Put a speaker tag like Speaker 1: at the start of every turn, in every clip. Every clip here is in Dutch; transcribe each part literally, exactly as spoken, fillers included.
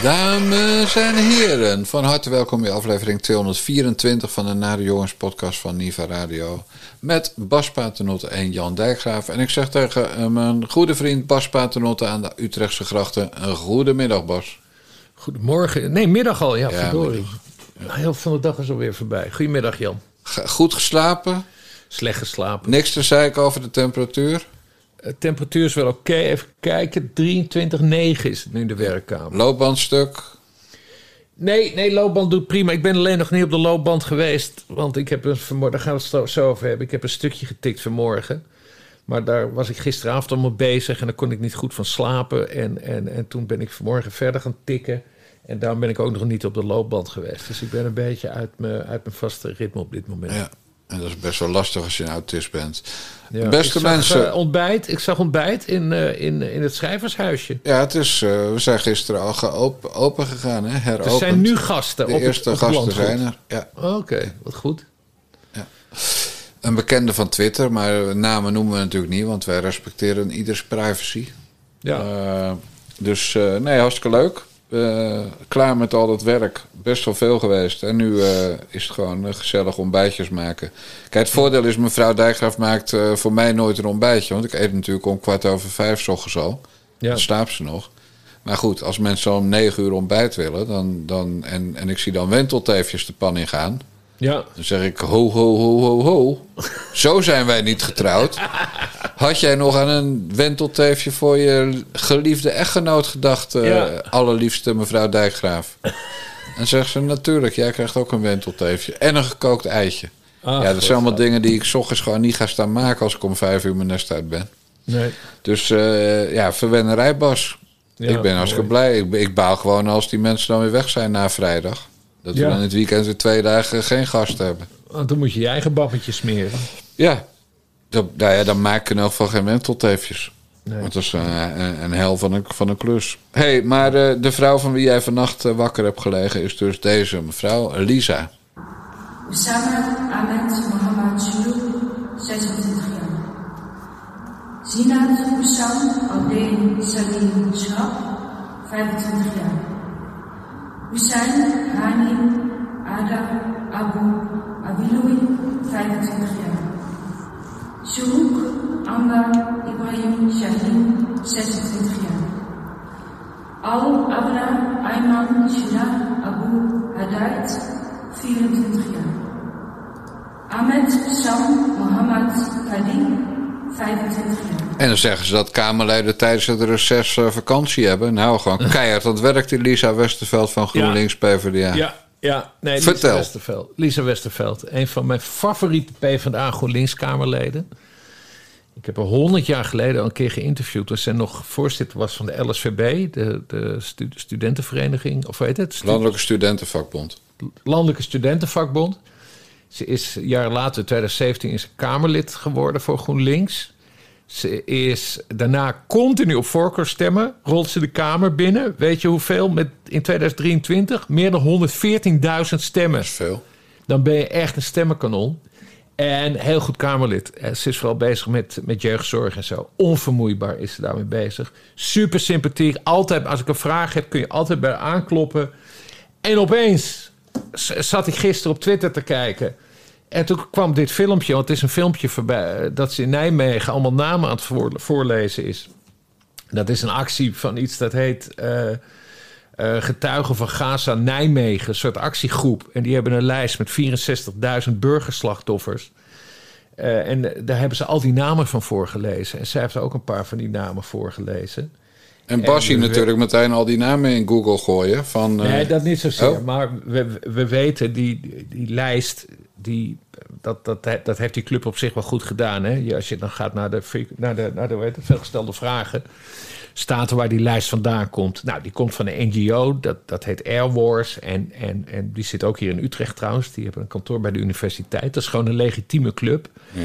Speaker 1: Dames en heren, van harte welkom bij aflevering tweehonderdvierentwintig van de Nare Jongens podcast van Niva Radio. Met Bas Paternotte en Jan Dijkgraaf. En ik zeg tegen mijn goede vriend Bas Paternotte aan de Utrechtse grachten: een goedemiddag, Bas.
Speaker 2: Goedemorgen. Nee, middag al. Ja,
Speaker 1: ja
Speaker 2: verdorie. De helft van de dag is alweer voorbij. Goedemiddag, Jan.
Speaker 1: Goed geslapen?
Speaker 2: Slecht geslapen.
Speaker 1: Niks te zeiken over de temperatuur?
Speaker 2: De temperatuur is wel oké. Okay. Even kijken. drieëntwintig komma negen is het nu in de werkkamer.
Speaker 1: Loopbandstuk?
Speaker 2: Nee, nee, loopband doet prima. Ik ben alleen nog niet op de loopband geweest. Want ik heb een vanmorgen, daar gaan we het zo over hebben. Ik heb een stukje getikt vanmorgen. Maar daar was ik gisteravond al mee bezig. En daar kon ik niet goed van slapen. En, en, en toen ben ik vanmorgen verder gaan tikken. En daarom ben ik ook nog niet op de loopband geweest. Dus ik ben een beetje uit mijn, uit mijn vaste ritme op dit moment.
Speaker 1: Ja, en dat is best wel lastig als je een autist bent.
Speaker 2: Ja,
Speaker 1: Beste
Speaker 2: ik zag,
Speaker 1: mensen.
Speaker 2: Uh, ontbijt, ik zag ontbijt in, uh, in, in het schrijvershuisje.
Speaker 1: Ja, het is, uh, we zijn gisteren al geopen, open gegaan, hè? Heropend.
Speaker 2: Er zijn nu gasten.
Speaker 1: De
Speaker 2: op
Speaker 1: eerste
Speaker 2: het, op
Speaker 1: gasten zijn er. Ja.
Speaker 2: Oké, okay, wat goed.
Speaker 1: Ja. Een bekende van Twitter, maar namen noemen we natuurlijk niet, want wij respecteren ieders privacy. Ja. Uh, dus uh, nee, hartstikke leuk. Uh, klaar met al dat werk. Best wel veel geweest. En nu uh, is het gewoon uh, gezellig ontbijtjes maken. Kijk, het voordeel is, mevrouw Dijkgraaf maakt uh, voor mij nooit een ontbijtje. Want ik eet natuurlijk om kwart over vijf 's ochtends al. Ja. Dan slaapt ze nog. Maar goed, als mensen om negen uur ontbijt willen... Dan, dan, en, en ik zie dan wentelteefjes de pan in gaan... Ja. Dan zeg ik, ho, ho, ho, ho, ho. Zo zijn wij niet getrouwd. Had jij nog aan een wentelteefje voor je geliefde echtgenoot gedacht... Uh, ja. Allerliefste mevrouw Dijkgraaf? En zegt ze, natuurlijk, jij krijgt ook een wentelteefje. En een gekookt eitje. Ah, ja, dat zijn allemaal dingen die ik 's ochtends gewoon niet ga staan maken... als ik om vijf uur mijn nest uit ben. Nee. Dus uh, ja, verwennerij, Bas. Ja, ik ben hartstikke blij. Ik, ik baal gewoon als die mensen dan weer weg zijn na vrijdag... Dat we ja. dan in het weekend weer twee dagen geen gast hebben.
Speaker 2: Want dan moet je je eigen babbetje smeren.
Speaker 1: Ja, dat, nou ja, dan maak ik in elk geval geen wentelteefjes. Nee. Want dat is een, een, een hel van een, van een klus. Hé, hey, maar uh, de vrouw van wie jij vannacht uh, wakker hebt gelegen... is dus deze mevrouw, Lisa.
Speaker 3: Usama Ahmed Mohammed Shulu, zesentwintig jaar. Zinat Hussam Aldeen Salim Schap, vijfentwintig jaar. Hussein Hanim Adam Abu Abiloui, vijfentwintig jaar. Shurouk Ambar Ibrahim Shahin, zesentwintig jaar. Al Abra Ayman Shila Abu Haddad, vierentwintig jaar. Ahmed Sam Mohammed Kadim, vijfentwintig jaar.
Speaker 1: En dan zeggen ze dat Kamerleden tijdens het reces uh, vakantie hebben. Nou, gewoon keihard. Dat werkt die Lisa Westerveld van GroenLinks ja. PvdA.
Speaker 2: Ja, ja. Nee,
Speaker 1: Vertel.
Speaker 2: Lisa Westerveld. Lisa Westerveld, een van mijn favoriete PvdA GroenLinks Kamerleden. Ik heb haar honderd jaar geleden al een keer geïnterviewd. Toen zij nog voorzitter was van de L S V B, de, de stu- studentenvereniging. Of weet het? Stud-
Speaker 1: Landelijke Studentenvakbond.
Speaker 2: Landelijke Studentenvakbond. Ze is jaren later, twintig zeventien, is Kamerlid geworden voor GroenLinks. Ze is daarna continu op voorkeur stemmen. Rolt ze de Kamer binnen. Weet je hoeveel? Met, in tweeduizend drieëntwintig meer dan honderdveertienduizend stemmen.
Speaker 1: Dat is veel.
Speaker 2: Dan ben je echt een stemmenkanon. En heel goed Kamerlid. Ze is vooral bezig met, met jeugdzorg en zo. Onvermoeibaar is ze daarmee bezig. Super sympathiek. Altijd, als ik een vraag heb, kun je altijd bij haar aankloppen. En opeens zat ik gisteren op Twitter te kijken... En toen kwam dit filmpje, want het is een filmpje voorbij... dat ze in Nijmegen allemaal namen aan het voorlezen is. Dat is een actie van iets dat heet... Uh, uh, Getuigen van Gaza Nijmegen, een soort actiegroep. En die hebben een lijst met vierenzestigduizend burgerslachtoffers. Uh, en daar hebben ze al die namen van voorgelezen. En zij heeft ook een paar van die namen voorgelezen.
Speaker 1: En Bassie en natuurlijk we... meteen al die namen in Google gooien. Van, uh...
Speaker 2: Nee, dat niet zozeer. Oh. Maar we, we weten, die, die lijst... Die, dat, dat, dat heeft die club op zich wel goed gedaan. Hè? Als je dan gaat naar de, naar de, naar de hoe heet het, veelgestelde vragen... staat er waar die lijst vandaan komt. Nou, die komt van een N G O, dat, dat heet Air Wars. En, en, en die zit ook hier in Utrecht trouwens. Die hebben een kantoor bij de universiteit. Dat is gewoon een legitieme club. Ja.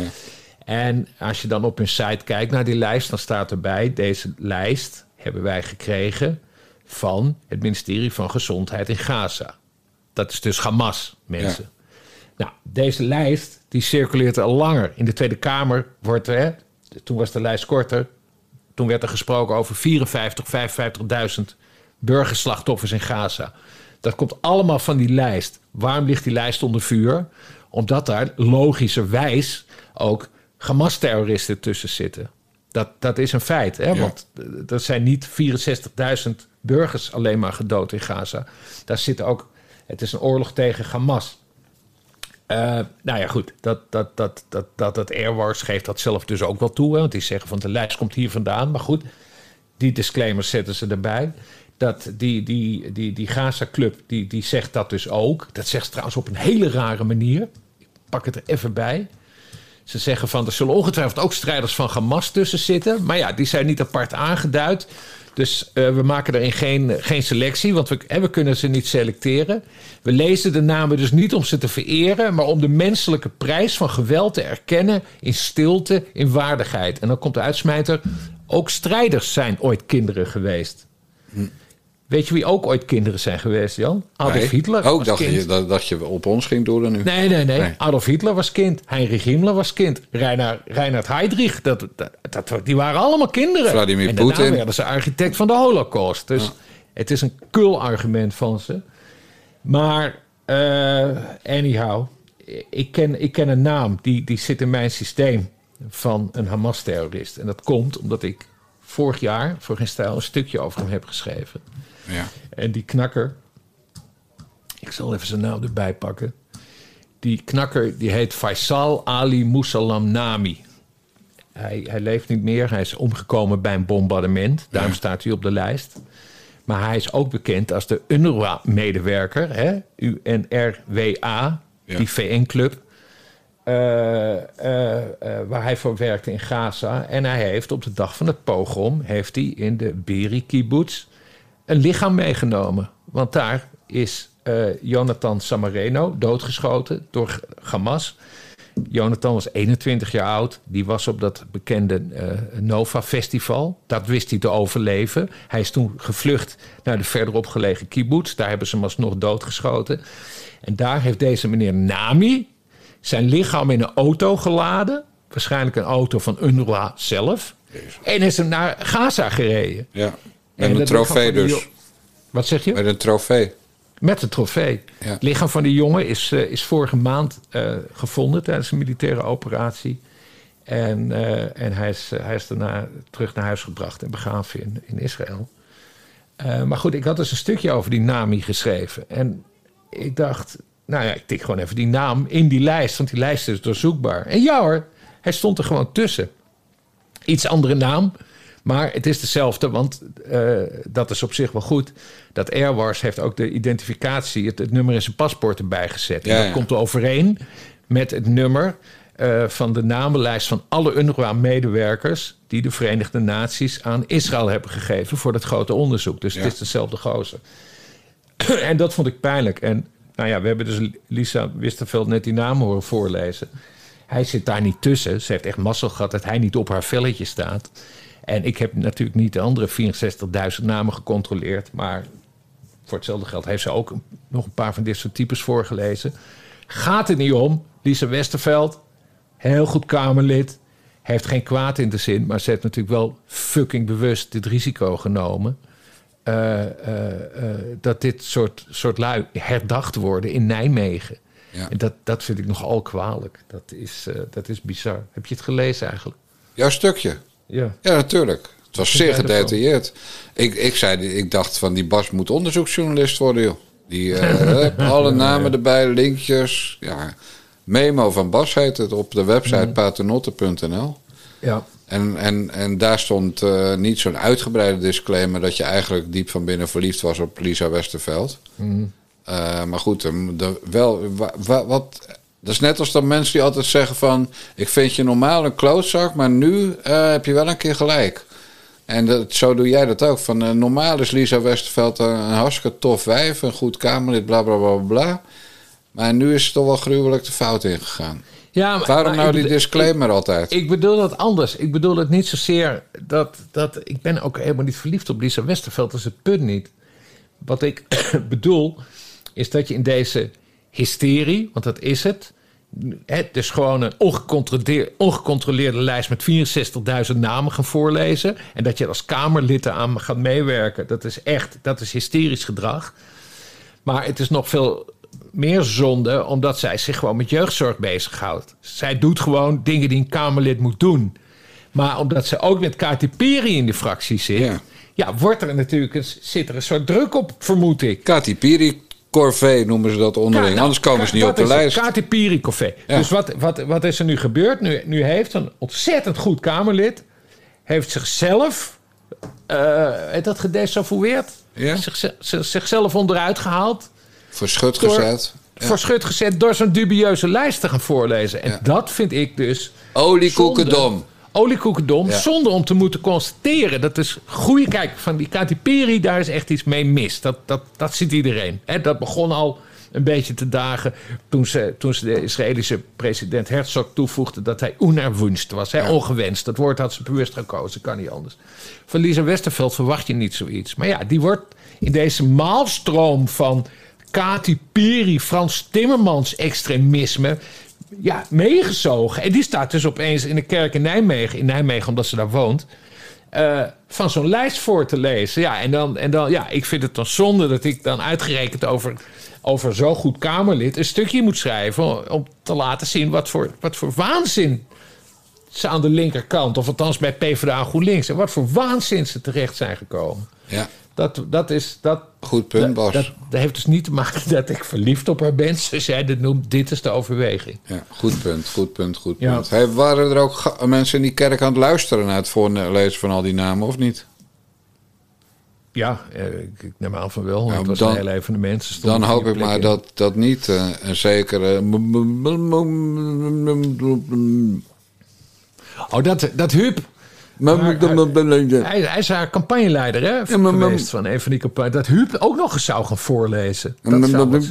Speaker 2: En als je dan op hun site kijkt naar die lijst... dan staat erbij, deze lijst hebben wij gekregen... van het ministerie van Gezondheid in Gaza. Dat is dus Hamas, mensen. Ja. Nou, deze lijst die circuleert al langer. In de Tweede Kamer wordt er... Hè, toen was de lijst korter... Toen werd er gesproken over vierenvijftig, vijfenvijftigduizend burgerslachtoffers in Gaza. Dat komt allemaal van die lijst. Waarom ligt die lijst onder vuur? Omdat daar logischerwijs ook Hamas-terroristen tussen zitten. Dat, dat is een feit. Hè? Ja. Want er zijn niet vierenzestigduizend burgers alleen maar gedood in Gaza. Daar zitten ook... Het is een oorlog tegen Hamas. Uh, nou ja, goed. Dat, dat, dat, dat, dat, dat Air Wars geeft dat zelf dus ook wel toe. Hè? Want die zeggen van de lijst komt hier vandaan. Maar goed, die disclaimers zetten ze erbij. Dat die, die, die, die Gaza-club, die, die zegt dat dus ook. Dat zegt ze trouwens op een hele rare manier. Ik pak het er even bij. Ze zeggen van, er zullen ongetwijfeld ook strijders van Hamas tussen zitten. Maar ja, die zijn niet apart aangeduid. Dus uh, we maken erin geen, geen selectie, want we, hè, we kunnen ze niet selecteren. We lezen de namen dus niet om ze te vereren, maar om de menselijke prijs van geweld te erkennen in stilte, in waardigheid. En dan komt de uitsmijter, ook strijders zijn ooit kinderen geweest. Hm. Weet je wie ook ooit kinderen zijn geweest, Jan? Adolf nee. Hitler.
Speaker 1: Ook dacht je, dat, dat je op ons ging doelen nu.
Speaker 2: Nee, nee, nee, nee. Adolf Hitler was kind. Heinrich Himmler was kind. Reinhard, Reinhard Heydrich, dat, dat, dat, die waren allemaal kinderen.
Speaker 1: Vladimir
Speaker 2: en
Speaker 1: Poetin.
Speaker 2: daarna werden ze architect van de Holocaust. Dus ja. Het is een kul argument van ze. Maar, uh, anyhow, ik ken, ik ken een naam die, die zit in mijn systeem van een Hamas-terrorist. En dat komt omdat ik vorig jaar, voor geen stijl, een stukje over hem heb geschreven.
Speaker 1: Ja.
Speaker 2: En die knakker, ik zal even zijn naam erbij pakken. Die knakker die heet Faisal Ali Musallam Nami. Hij, hij leeft niet meer, hij is omgekomen bij een bombardement. Daarom ja. staat hij op de lijst. Maar hij is ook bekend als de UNRWA-medewerker, hè? U N R W A, ja. die V N-club. Uh, uh, uh, waar hij voor werkte in Gaza. En hij heeft op de dag van het pogrom, heeft hij in de Be'eri kibbutz een lichaam meegenomen. Want daar is uh, Jonathan Samareno doodgeschoten door Hamas. Jonathan was eenentwintig jaar oud. Die was op dat bekende uh, Nova-festival. Dat wist hij te overleven. Hij is toen gevlucht naar de verderop gelegen kibbutz. Daar hebben ze hem alsnog doodgeschoten. En daar heeft deze meneer Nami zijn lichaam in een auto geladen. Waarschijnlijk een auto van UNRWA zelf. Jezus. En is hem naar Gaza gereden.
Speaker 1: Ja. Met een trofee dus.
Speaker 2: Jo- Wat zeg je?
Speaker 1: Met een trofee.
Speaker 2: Met een trofee. Ja. Het lichaam van die jongen is, uh, is vorige maand uh, gevonden tijdens een militaire operatie. En, uh, en hij is, uh, hij is daarna terug naar huis gebracht en begraven in, in Israël. Uh, maar goed, ik had dus een stukje over die Nami geschreven. En ik dacht, nou ja, ik tik gewoon even die naam in die lijst. Want die lijst is doorzoekbaar. En ja hoor, hij stond er gewoon tussen. Iets andere naam. Maar het is dezelfde, want uh, dat is op zich wel goed. Dat Air Wars heeft ook de identificatie, het, het nummer in zijn paspoort erbij gezet. Ja, en dat ja. komt overeen met het nummer uh, van de namenlijst van alle UNRWA-medewerkers die de Verenigde Naties aan Israël hebben gegeven voor dat grote onderzoek. Dus ja. het is dezelfde gozer. En dat vond ik pijnlijk. En nou ja, we hebben dus Lisa Westerveld net die naam horen voorlezen. Hij zit daar niet tussen. Ze heeft echt mazzel gehad dat hij niet op haar velletje staat. En ik heb natuurlijk niet de andere vierenzestigduizend namen gecontroleerd. Maar voor hetzelfde geld heeft ze ook nog een paar van dit soort types voorgelezen. Gaat er niet om. Lisa Westerveld, heel goed Kamerlid. Heeft geen kwaad in de zin. Maar ze heeft natuurlijk wel fucking bewust dit risico genomen. Uh, uh, uh, dat dit soort, soort lui herdacht worden in Nijmegen. Ja. En dat, dat vind ik nogal kwalijk. Dat is, uh, dat is bizar. Heb je het gelezen eigenlijk?
Speaker 1: Jouw stukje?
Speaker 2: Ja,
Speaker 1: ja natuurlijk. Het was zeer gedetailleerd. Ik, ik, zei, ik dacht van die Bas moet onderzoeksjournalist worden, joh. Die uh, alle namen ja. erbij, linkjes. Ja. Memo van Bas heet het op de website mm. paternotte punt n l.
Speaker 2: Ja.
Speaker 1: En, en, en daar stond uh, niet zo'n uitgebreide disclaimer dat je eigenlijk diep van binnen verliefd was op Lisa Westerveld. Mm. Uh, maar goed, de, wel, wa, wa, wat, dat is net als dat mensen die altijd zeggen van ik vind je normaal een klootzak, maar nu uh, heb je wel een keer gelijk. En dat, zo doe jij dat ook. Van, uh, normaal is Lisa Westerveld een, een hartstikke tof wijf, een goed Kamerlid, bla bla bla bla. Maar nu is het toch wel gruwelijk de fout ingegaan. Ja, maar, Waarom maar nou die disclaimer
Speaker 2: ik,
Speaker 1: altijd?
Speaker 2: Ik bedoel dat anders. Ik bedoel het niet zozeer dat, dat... Ik ben ook helemaal niet verliefd op Lisa Westerveld. Dat is het punt niet. Wat ik bedoel is dat je in deze hysterie, want dat is het, Het is gewoon een ongecontroleerde, ongecontroleerde lijst met vierenzestigduizend namen gaan voorlezen. En dat je als Kamerlid aan gaat meewerken, dat is echt, dat is hysterisch gedrag. Maar het is nog veel meer zonde, omdat zij zich gewoon met jeugdzorg bezighoudt. Zij doet gewoon dingen die een Kamerlid moet doen. Maar omdat ze ook met Kati Piri in de fractie zit, ja, ja wordt er natuurlijk een, zit er een soort druk op, vermoed ik.
Speaker 1: Kati Piri corvée noemen ze dat onderling. Ja, nou, Anders komen ze niet op de lijst.
Speaker 2: Kati Piri corvée. Ja. Dus wat, wat, wat is er nu gebeurd? Nu, nu heeft een ontzettend goed Kamerlid heeft zichzelf uh, heeft dat gedesavoueerd. Ja. Zich, zichzelf onderuit gehaald.
Speaker 1: Voor schut door, gezet.
Speaker 2: Ja. Voor schut gezet door zo'n dubieuze lijst te gaan voorlezen. En ja. dat vind ik dus
Speaker 1: oliekoekendom.
Speaker 2: Oliekoekendom, ja. zonder om te moeten constateren. Dat is goede. Kijk, van die Kati Piri, daar is echt iets mee mis. Dat, dat, dat ziet iedereen. He, dat begon al een beetje te dagen toen ze, toen ze de Israëlische president Herzog toevoegde dat hij unerwünscht was. He, ja. Ongewenst. Dat woord had ze bewust gekozen. Kan niet anders. Van Lisa Westerveld verwacht je niet zoiets. Maar ja, die wordt in deze maalstroom van Kati Piri, Frans Timmermans extremisme, ja, meegezogen. En die staat dus opeens in de kerk in Nijmegen, in Nijmegen omdat ze daar woont, uh, van zo'n lijst voor te lezen. Ja, en dan, en dan, ja, ik vind het dan zonde dat ik dan uitgerekend over, over zo'n goed Kamerlid een stukje moet schrijven om te laten zien wat voor, wat voor waanzin ze aan de linkerkant, of althans bij PvdA en GroenLinks, en wat voor waanzin ze terecht zijn gekomen.
Speaker 1: Ja.
Speaker 2: Dat, dat is... Dat,
Speaker 1: Goed punt, Bas.
Speaker 2: Dat, dat heeft dus niet te maken dat ik verliefd op haar ben. Zoals jij dit noemt, dit is de overweging.
Speaker 1: Ja, goed punt, goed punt, goed ja. punt. Hey, waren er ook ga- mensen in die kerk aan het luisteren naar het voorlezen van al die namen, of niet?
Speaker 2: Ja, ik, ik neem aan van wel. Ja, het was dan, een heel even de mensen.
Speaker 1: Dan hoop ik maar dat dat niet uh, een zekere...
Speaker 2: Oh, dat, dat Huub... Maar, hij, hij is haar campagneleider, hè? Ja, maar, geweest van een van die campagne. Dat Huub ook nog eens zou gaan voorlezen. Dat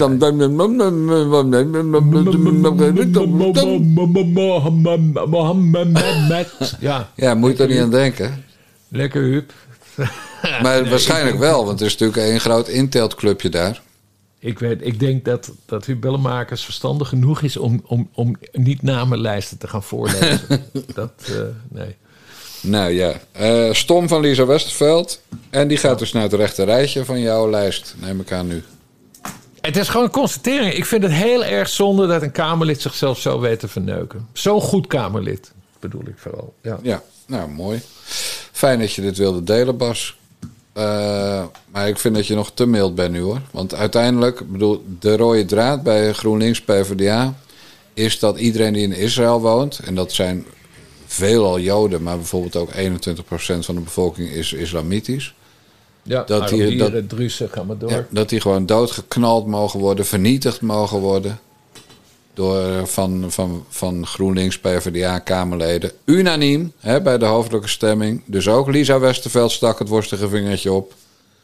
Speaker 1: ja. ja, moet je er niet aan denken.
Speaker 2: Lekker Huub.
Speaker 1: Maar nee, waarschijnlijk wel, want er is natuurlijk een groot inteeltclubje daar.
Speaker 2: Ik, weet, ik denk dat, dat Huub Bellemakers verstandig genoeg is om, om, om niet namenlijsten te gaan voorlezen. dat, uh, nee.
Speaker 1: Nou ja, uh, Stom van Lisa Westerveld. En die gaat dus naar het rechte rijtje van jouw lijst, neem ik aan nu.
Speaker 2: Het is gewoon een constatering. Ik vind het heel erg zonde dat een Kamerlid zichzelf zo weet te verneuken. Zo'n goed Kamerlid, bedoel ik vooral. Ja,
Speaker 1: ja, nou mooi. Fijn dat je dit wilde delen, Bas. Uh, maar ik vind dat je nog te mild bent nu, hoor. Want uiteindelijk, bedoel, de rode draad bij GroenLinks PvdA is dat iedereen die in Israël woont, en dat zijn veelal Joden, maar bijvoorbeeld ook eenentwintig procent van de bevolking is islamitisch.
Speaker 2: Ja, dat die, dat, Druzen, ga maar door. Ja,
Speaker 1: dat die gewoon doodgeknald mogen worden, vernietigd mogen worden door van, van, van GroenLinks PvdA-Kamerleden. Unaniem, hè, bij de hoofdelijke stemming. Dus ook Lisa Westerveld stak het worstige vingertje op.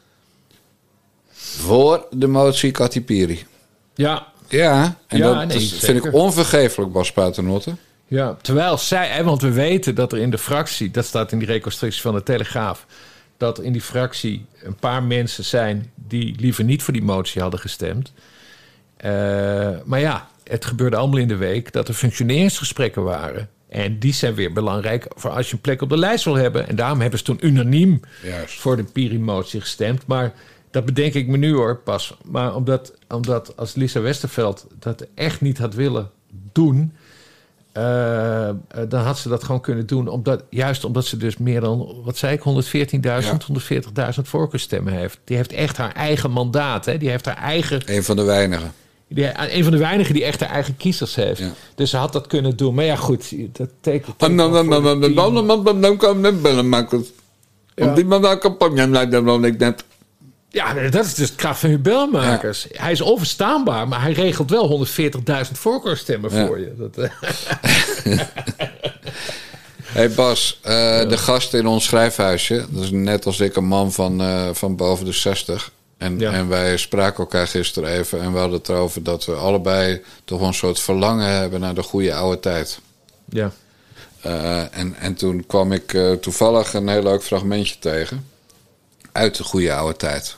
Speaker 1: Voor de motie Kati Piri.
Speaker 2: Ja.
Speaker 1: Ja, en
Speaker 2: ja,
Speaker 1: dat
Speaker 2: nee,
Speaker 1: is, vind ik onvergeeflijk, Bas Paternotte.
Speaker 2: Ja, terwijl zij, hè, want we weten dat er in de fractie, dat staat in die reconstructie van de Telegraaf, dat er in die fractie een paar mensen zijn die liever niet voor die motie hadden gestemd. Uh, maar ja, het gebeurde allemaal in de week dat er functioneringsgesprekken waren. En die zijn weer belangrijk voor als je een plek op de lijst wil hebben. En daarom hebben ze toen unaniem Juist. voor de Piri-motie gestemd. Maar dat bedenk ik me nu, hoor, pas. Maar omdat, omdat als Lisa Westerveld dat echt niet had willen doen, Uh, dan had ze dat gewoon kunnen doen. Omdat, juist omdat ze dus meer dan, wat zei ik, honderdveertienduizend, ja. honderdveertigduizend voorkeurstemmen heeft. Die heeft echt haar eigen mandaat. Hè? Die heeft haar eigen...
Speaker 1: Een van de weinigen.
Speaker 2: Die, een van de weinigen die echt haar eigen kiezers heeft. Ja. Dus ze had dat kunnen doen. Maar ja, goed. Dat tekent... Ja, dat is dus de kracht van Huub Bellemakers. Ja. Hij is onverstaanbaar, maar hij regelt wel honderdveertigduizend voorkeurstemmen ja. voor je. Dat, uh...
Speaker 1: Hey Bas, uh, ja. de gast in ons schrijfhuisje, dat is net als ik een man van, uh, van boven de zestig. En, ja. en wij spraken elkaar gisteren even en we hadden het erover dat we allebei toch een soort verlangen hebben naar de goede oude tijd.
Speaker 2: Ja.
Speaker 1: Uh, en, en toen kwam ik uh, toevallig een heel leuk fragmentje tegen uit de goede oude tijd.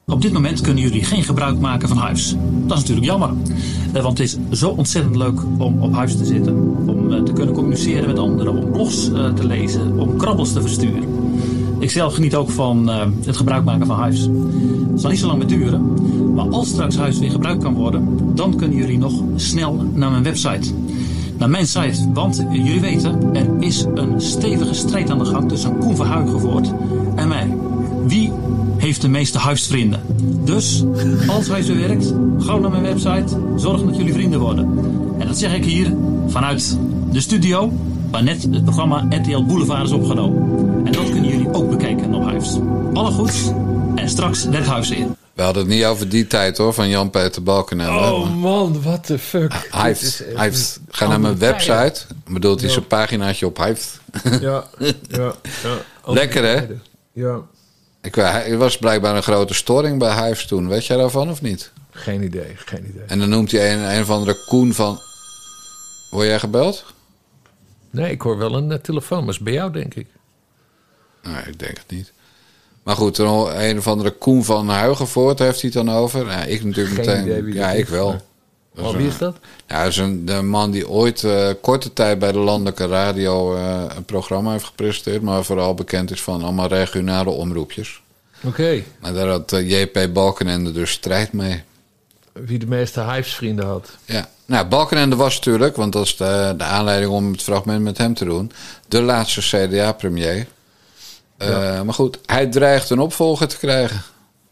Speaker 4: op dit moment kunnen jullie geen gebruik maken van Hives. Dat is natuurlijk jammer. Uh, want het is zo ontzettend leuk om op Hives te zitten. Om uh, te kunnen communiceren met anderen. Om blogs uh, te lezen. Om krabbels te versturen. Ik zelf geniet ook van uh, het gebruik maken van Hives. Het zal niet zo lang meer duren. Maar als straks Hives weer gebruikt kan worden, dan kunnen jullie nog snel naar mijn website. Naar mijn site, want uh, jullie weten, er is een stevige strijd aan de gang tussen Koen Verhuigenvoort en mij. Wie heeft de meeste Hives-vrienden? Dus, als Hives weer werkt, gauw naar mijn website, zorg dat jullie vrienden worden. En dat zeg ik hier vanuit de studio, waar net het programma R T L Boulevard is opgenomen. En dat kunnen jullie ook bekijken op Hives. Alle goeds en straks werkt Hives in.
Speaker 1: We hadden het niet over die tijd hoor, van Jan-Peter Balkenende.
Speaker 2: Oh man, what the fuck.
Speaker 1: Hives, Hives. Ga naar mijn website. Ik bedoel, het is een paginaatje op Hives.
Speaker 2: Ja, ja, ja.
Speaker 1: Lekker hè?
Speaker 2: Ja.
Speaker 1: Ik, er was blijkbaar een grote storing bij Hives toen. Weet jij daarvan of niet?
Speaker 2: Geen idee, geen idee.
Speaker 1: En dan noemt hij een, een of andere Koen van... Word jij gebeld?
Speaker 2: Nee, ik hoor wel een uh, telefoon, maar is bij jou denk ik.
Speaker 1: Nee, ik denk het niet. Maar goed, een of andere Koen van Huigenvoort heeft hij het dan over. Ja, ik natuurlijk
Speaker 2: Geen
Speaker 1: meteen.
Speaker 2: Idee wie
Speaker 1: ja,
Speaker 2: dat
Speaker 1: ik
Speaker 2: is,
Speaker 1: wel.
Speaker 2: Maar... Oh, wie is dat?
Speaker 1: Ja, dat is een de man die ooit uh, korte tijd bij de landelijke radio uh, een programma heeft gepresenteerd, maar vooral bekend is van allemaal regionale omroepjes.
Speaker 2: Oké. Okay.
Speaker 1: Maar daar had uh, J P Balkenende dus strijd mee.
Speaker 2: Wie de meeste Hives-vrienden had.
Speaker 1: Ja, nou, Balkenende was natuurlijk, want dat is de, de aanleiding om het fragment met hem te doen, de laatste C D A-premier. Uh, ja. Maar goed, hij dreigt een opvolger te krijgen.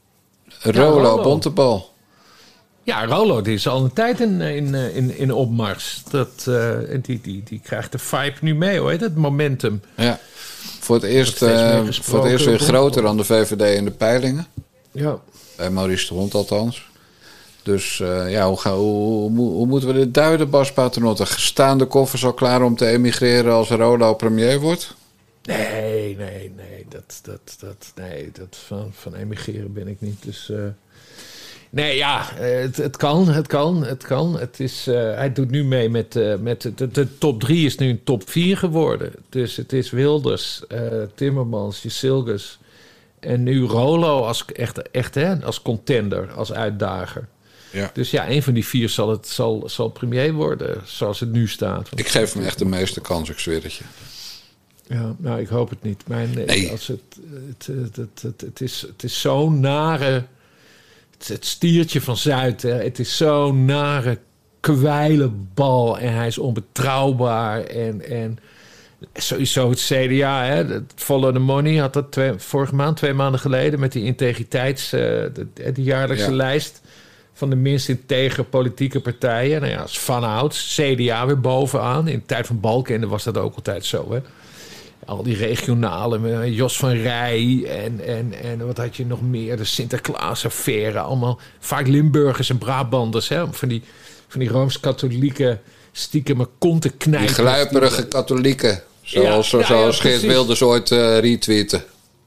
Speaker 1: Rollo, ja, Rollo. Bontebal.
Speaker 2: Ja, Rollo die is al een tijd in, in, in, in opmars. Dat, uh, die, die, die krijgt de vibe nu mee, hoor. Het momentum.
Speaker 1: Ja, voor het eerst, uh, voor het eerst weer groter dan de V V D in de peilingen.
Speaker 2: Ja.
Speaker 1: Bij Maurice de Hond althans. Dus uh, ja, hoe, gaan, hoe, hoe, hoe moeten we dit duiden, Bas Paternotte? Staan de koffers al klaar om te emigreren als Rollo premier wordt?
Speaker 2: Nee, nee, nee. Dat, dat, dat, nee, dat van, van emigreren ben ik niet. Dus uh, nee, ja, het, het kan, het kan, het kan. Het is, uh, hij doet nu mee met, uh, met de, de top drie is nu een top vier geworden. Dus het is Wilders, uh, Timmermans, Jezilgus en nu Rollo als echt, echt hè, als contender, als uitdager. Ja. Dus ja, een van die vier zal, het, zal, zal premier worden, zoals het nu staat.
Speaker 1: Ik geef hem echt de meeste kans, ik zweer het je.
Speaker 2: Ja, nou, ik hoop het niet. Mijn,
Speaker 1: nee.
Speaker 2: Als het, het, het, het, het, het is, het is zo'n nare... Het, het stiertje van Zuid, hè. Het is zo'n nare kwijlenbal. En hij is onbetrouwbaar. En, en sowieso het C D A, hè. Het Follow the Money had dat twee, vorige maand, twee maanden geleden... met die integriteits... Uh, de, de jaarlijkse ja. lijst van de minst integere politieke partijen. Nou ja, als vanouds, C D A weer bovenaan. In de tijd van Balkenende was dat ook altijd zo, hè. Al die regionale, Jos van Rij en, en, en wat had je nog meer? De Sinterklaas-affaire. Allemaal vaak Limburgers en Brabanders. Hè? Van die, van die Rooms-katholieke stiekem konten knijpen.
Speaker 1: Die gluiperige katholieken. Zoals, ja, zoals ja, ja, Geert Wilders ooit uh, retweeten.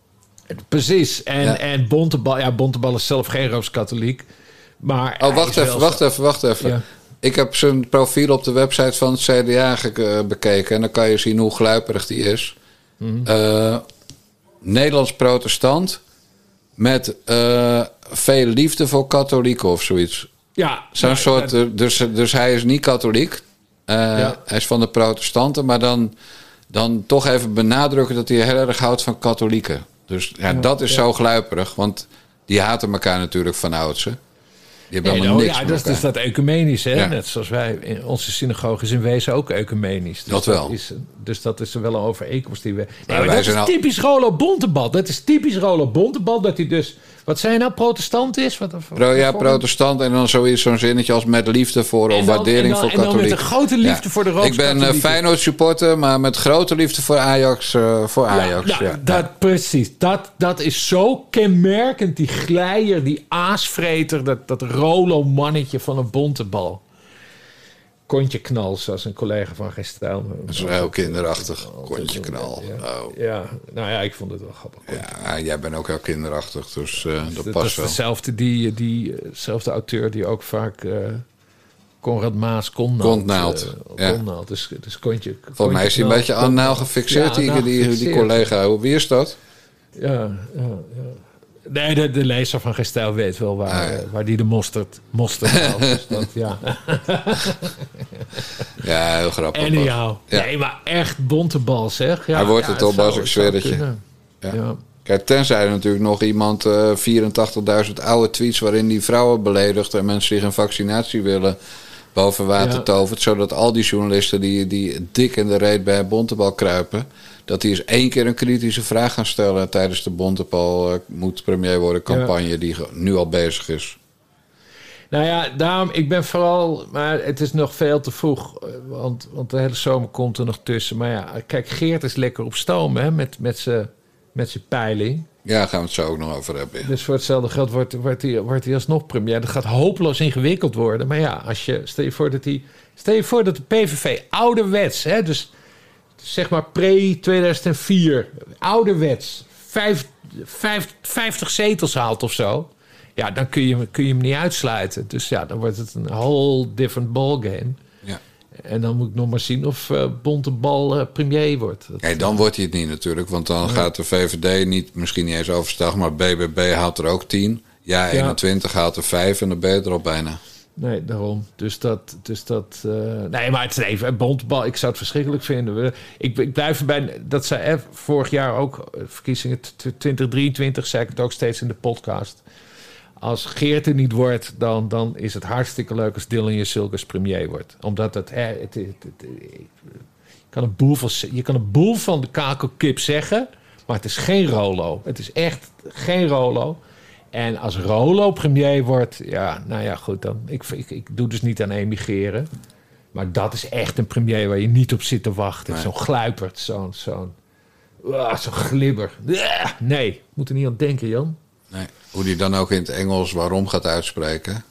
Speaker 2: Precies. En, ja. en Bontebal, ja, Bontebal is zelf geen Rooms-katholiek. Maar
Speaker 1: oh, wacht even, wacht zo... even, wacht even. Ja. Ik heb zijn profiel op de website van het C D A ge- bekeken. En dan kan je zien hoe gluiperig die is. Mm-hmm. Uh, Nederlands protestant met uh, veel liefde voor katholieken of zoiets.
Speaker 2: Ja.
Speaker 1: Zo'n
Speaker 2: ja,
Speaker 1: soort, ja. Dus, dus hij is niet katholiek. Uh, ja. Hij is van de protestanten. Maar dan, dan toch even benadrukken dat hij heel erg houdt van katholieken. Dus ja, ja, dat is ja. zo gluiperig. Want die haten elkaar natuurlijk van ouds. Die hebben
Speaker 2: nee,
Speaker 1: helemaal
Speaker 2: no,
Speaker 1: niks
Speaker 2: ja, dat is dus dat ecumenisch, hè?
Speaker 1: Ja.
Speaker 2: Net zoals wij, in onze synagoge is in wezen ook ecumenisch. Dus
Speaker 1: dat wel.
Speaker 2: Dat is, dus dat is er wel een overeenkomst die we... Nee,
Speaker 1: maar
Speaker 2: maar dat is
Speaker 1: al...
Speaker 2: typisch Rollo Bontebal. Dat is typisch Rollo Bontebal, dat hij dus... Wat zei je nou, protestant is? Wat, wat,
Speaker 1: Pro, ja, protestant en dan zoiets, zo'n zinnetje als met liefde voor of dan, waardering dan, voor katholiek. En dan
Speaker 2: met een grote liefde ja. voor de Rooms-katholieken.
Speaker 1: Ik ben uh, Feyenoord supporter, maar met grote liefde voor Ajax. Uh, voor Ajax
Speaker 2: ja,
Speaker 1: ja,
Speaker 2: ja. Dat, ja. Precies. Dat, dat is zo kenmerkend, die glijer, die aasvreter, dat, dat Rollo-mannetje van een Bontebal. Kontje knal, zoals een collega van Geen Stijl.
Speaker 1: Dat is heel kinderachtig. Kontje knal.
Speaker 2: Ja.
Speaker 1: Oh.
Speaker 2: ja, nou ja, ik vond het wel grappig.
Speaker 1: Ja, jij bent ook heel kinderachtig, dus uh, dat, dat past wel.
Speaker 2: Dat is dezelfde, die, die, dezelfde auteur die ook vaak uh, Konrad Maas Kontnaald.
Speaker 1: Kontnaald,
Speaker 2: uh, ja. Kontnaald, dus, dus kontje,
Speaker 1: Volgens mij is hij een beetje aan naal gefixeerd, ja, die, die, die collega. Wie is dat?
Speaker 2: Ja, ja, ja. Nee, de, de lezer van Geen Stijl weet wel waar, ah, ja. waar die de mosterd, mosterd haalt. Dus dat, ja.
Speaker 1: Ja, heel grappig.
Speaker 2: En jou. Ja. Nee, maar echt bontebal, zeg. Ja,
Speaker 1: Hij wordt
Speaker 2: ja,
Speaker 1: het op, als ik zweer dat je... Ja. Ja. Kijk, tenzij er natuurlijk nog iemand uh, vierentachtigduizend oude tweets... waarin die vrouwen beledigt en mensen die geen vaccinatie willen... boven water ja. tovert, zodat al die journalisten die, die dik in de reet bij Bontebal kruipen... dat die eens één keer een kritische vraag gaan stellen... tijdens de Bontebal uh, moet premier worden campagne ja. die nu al bezig is.
Speaker 2: Nou ja, daarom, ik ben vooral... maar het is nog veel te vroeg, want, want de hele zomer komt er nog tussen. Maar ja, kijk, Geert is lekker op stoom, hè, met, met zijn met zijn peiling.
Speaker 1: Ja, daar gaan we het zo ook nog over hebben. Ja.
Speaker 2: Dus voor hetzelfde geld wordt, wordt, hij, wordt hij alsnog premier. Dat gaat hopeloos ingewikkeld worden. Maar ja, als je, stel je voor dat hij... Stel je voor dat de P V V ouderwets... Hè, dus zeg maar pre tweeduizend vier... ouderwets... Vijf, vijf, vijftig zetels haalt of zo... Ja, dan kun je, kun je hem niet uitsluiten. Dus ja, dan wordt het een whole different ballgame. Ja. En dan moet ik nog maar zien of uh, Bontebal uh, premier wordt. Dat,
Speaker 1: nee, dan wordt hij het niet natuurlijk. Want dan ja. gaat de V V D niet, misschien niet eens overstag... maar B B B haalt er ook tien. Ja, ja. eenentwintig haalt er vijf en dan ben je er al bijna.
Speaker 2: Nee, daarom. Dus dat... Dus dat uh, nee, maar het is even Bontebal. Ik zou het verschrikkelijk vinden. Ik, ik blijf erbij... Dat zei eh, vorig jaar ook... Verkiezingen twintig drieëntwintig... zei ik het ook steeds in de podcast... Als Geert er niet wordt, dan, dan is het hartstikke leuk als Dylan Jesilgus premier wordt. Omdat het, eh, het, het, het, het je, kan een boel van, je kan een boel van de kakelkip zeggen, maar het is geen Rolo. Het is echt geen Rolo. En als Rolo premier wordt, ja, nou ja, goed, dan. Ik, ik, ik doe dus niet aan emigreren. Maar dat is echt een premier waar je niet op zit te wachten. Nee. Zo'n gluiperd, zo'n, zo'n, uh, zo'n glibber. Uh, nee, moet er niet aan denken, Jan.
Speaker 1: Nee. Hoe die dan ook in het Engels waarom gaat uitspreken.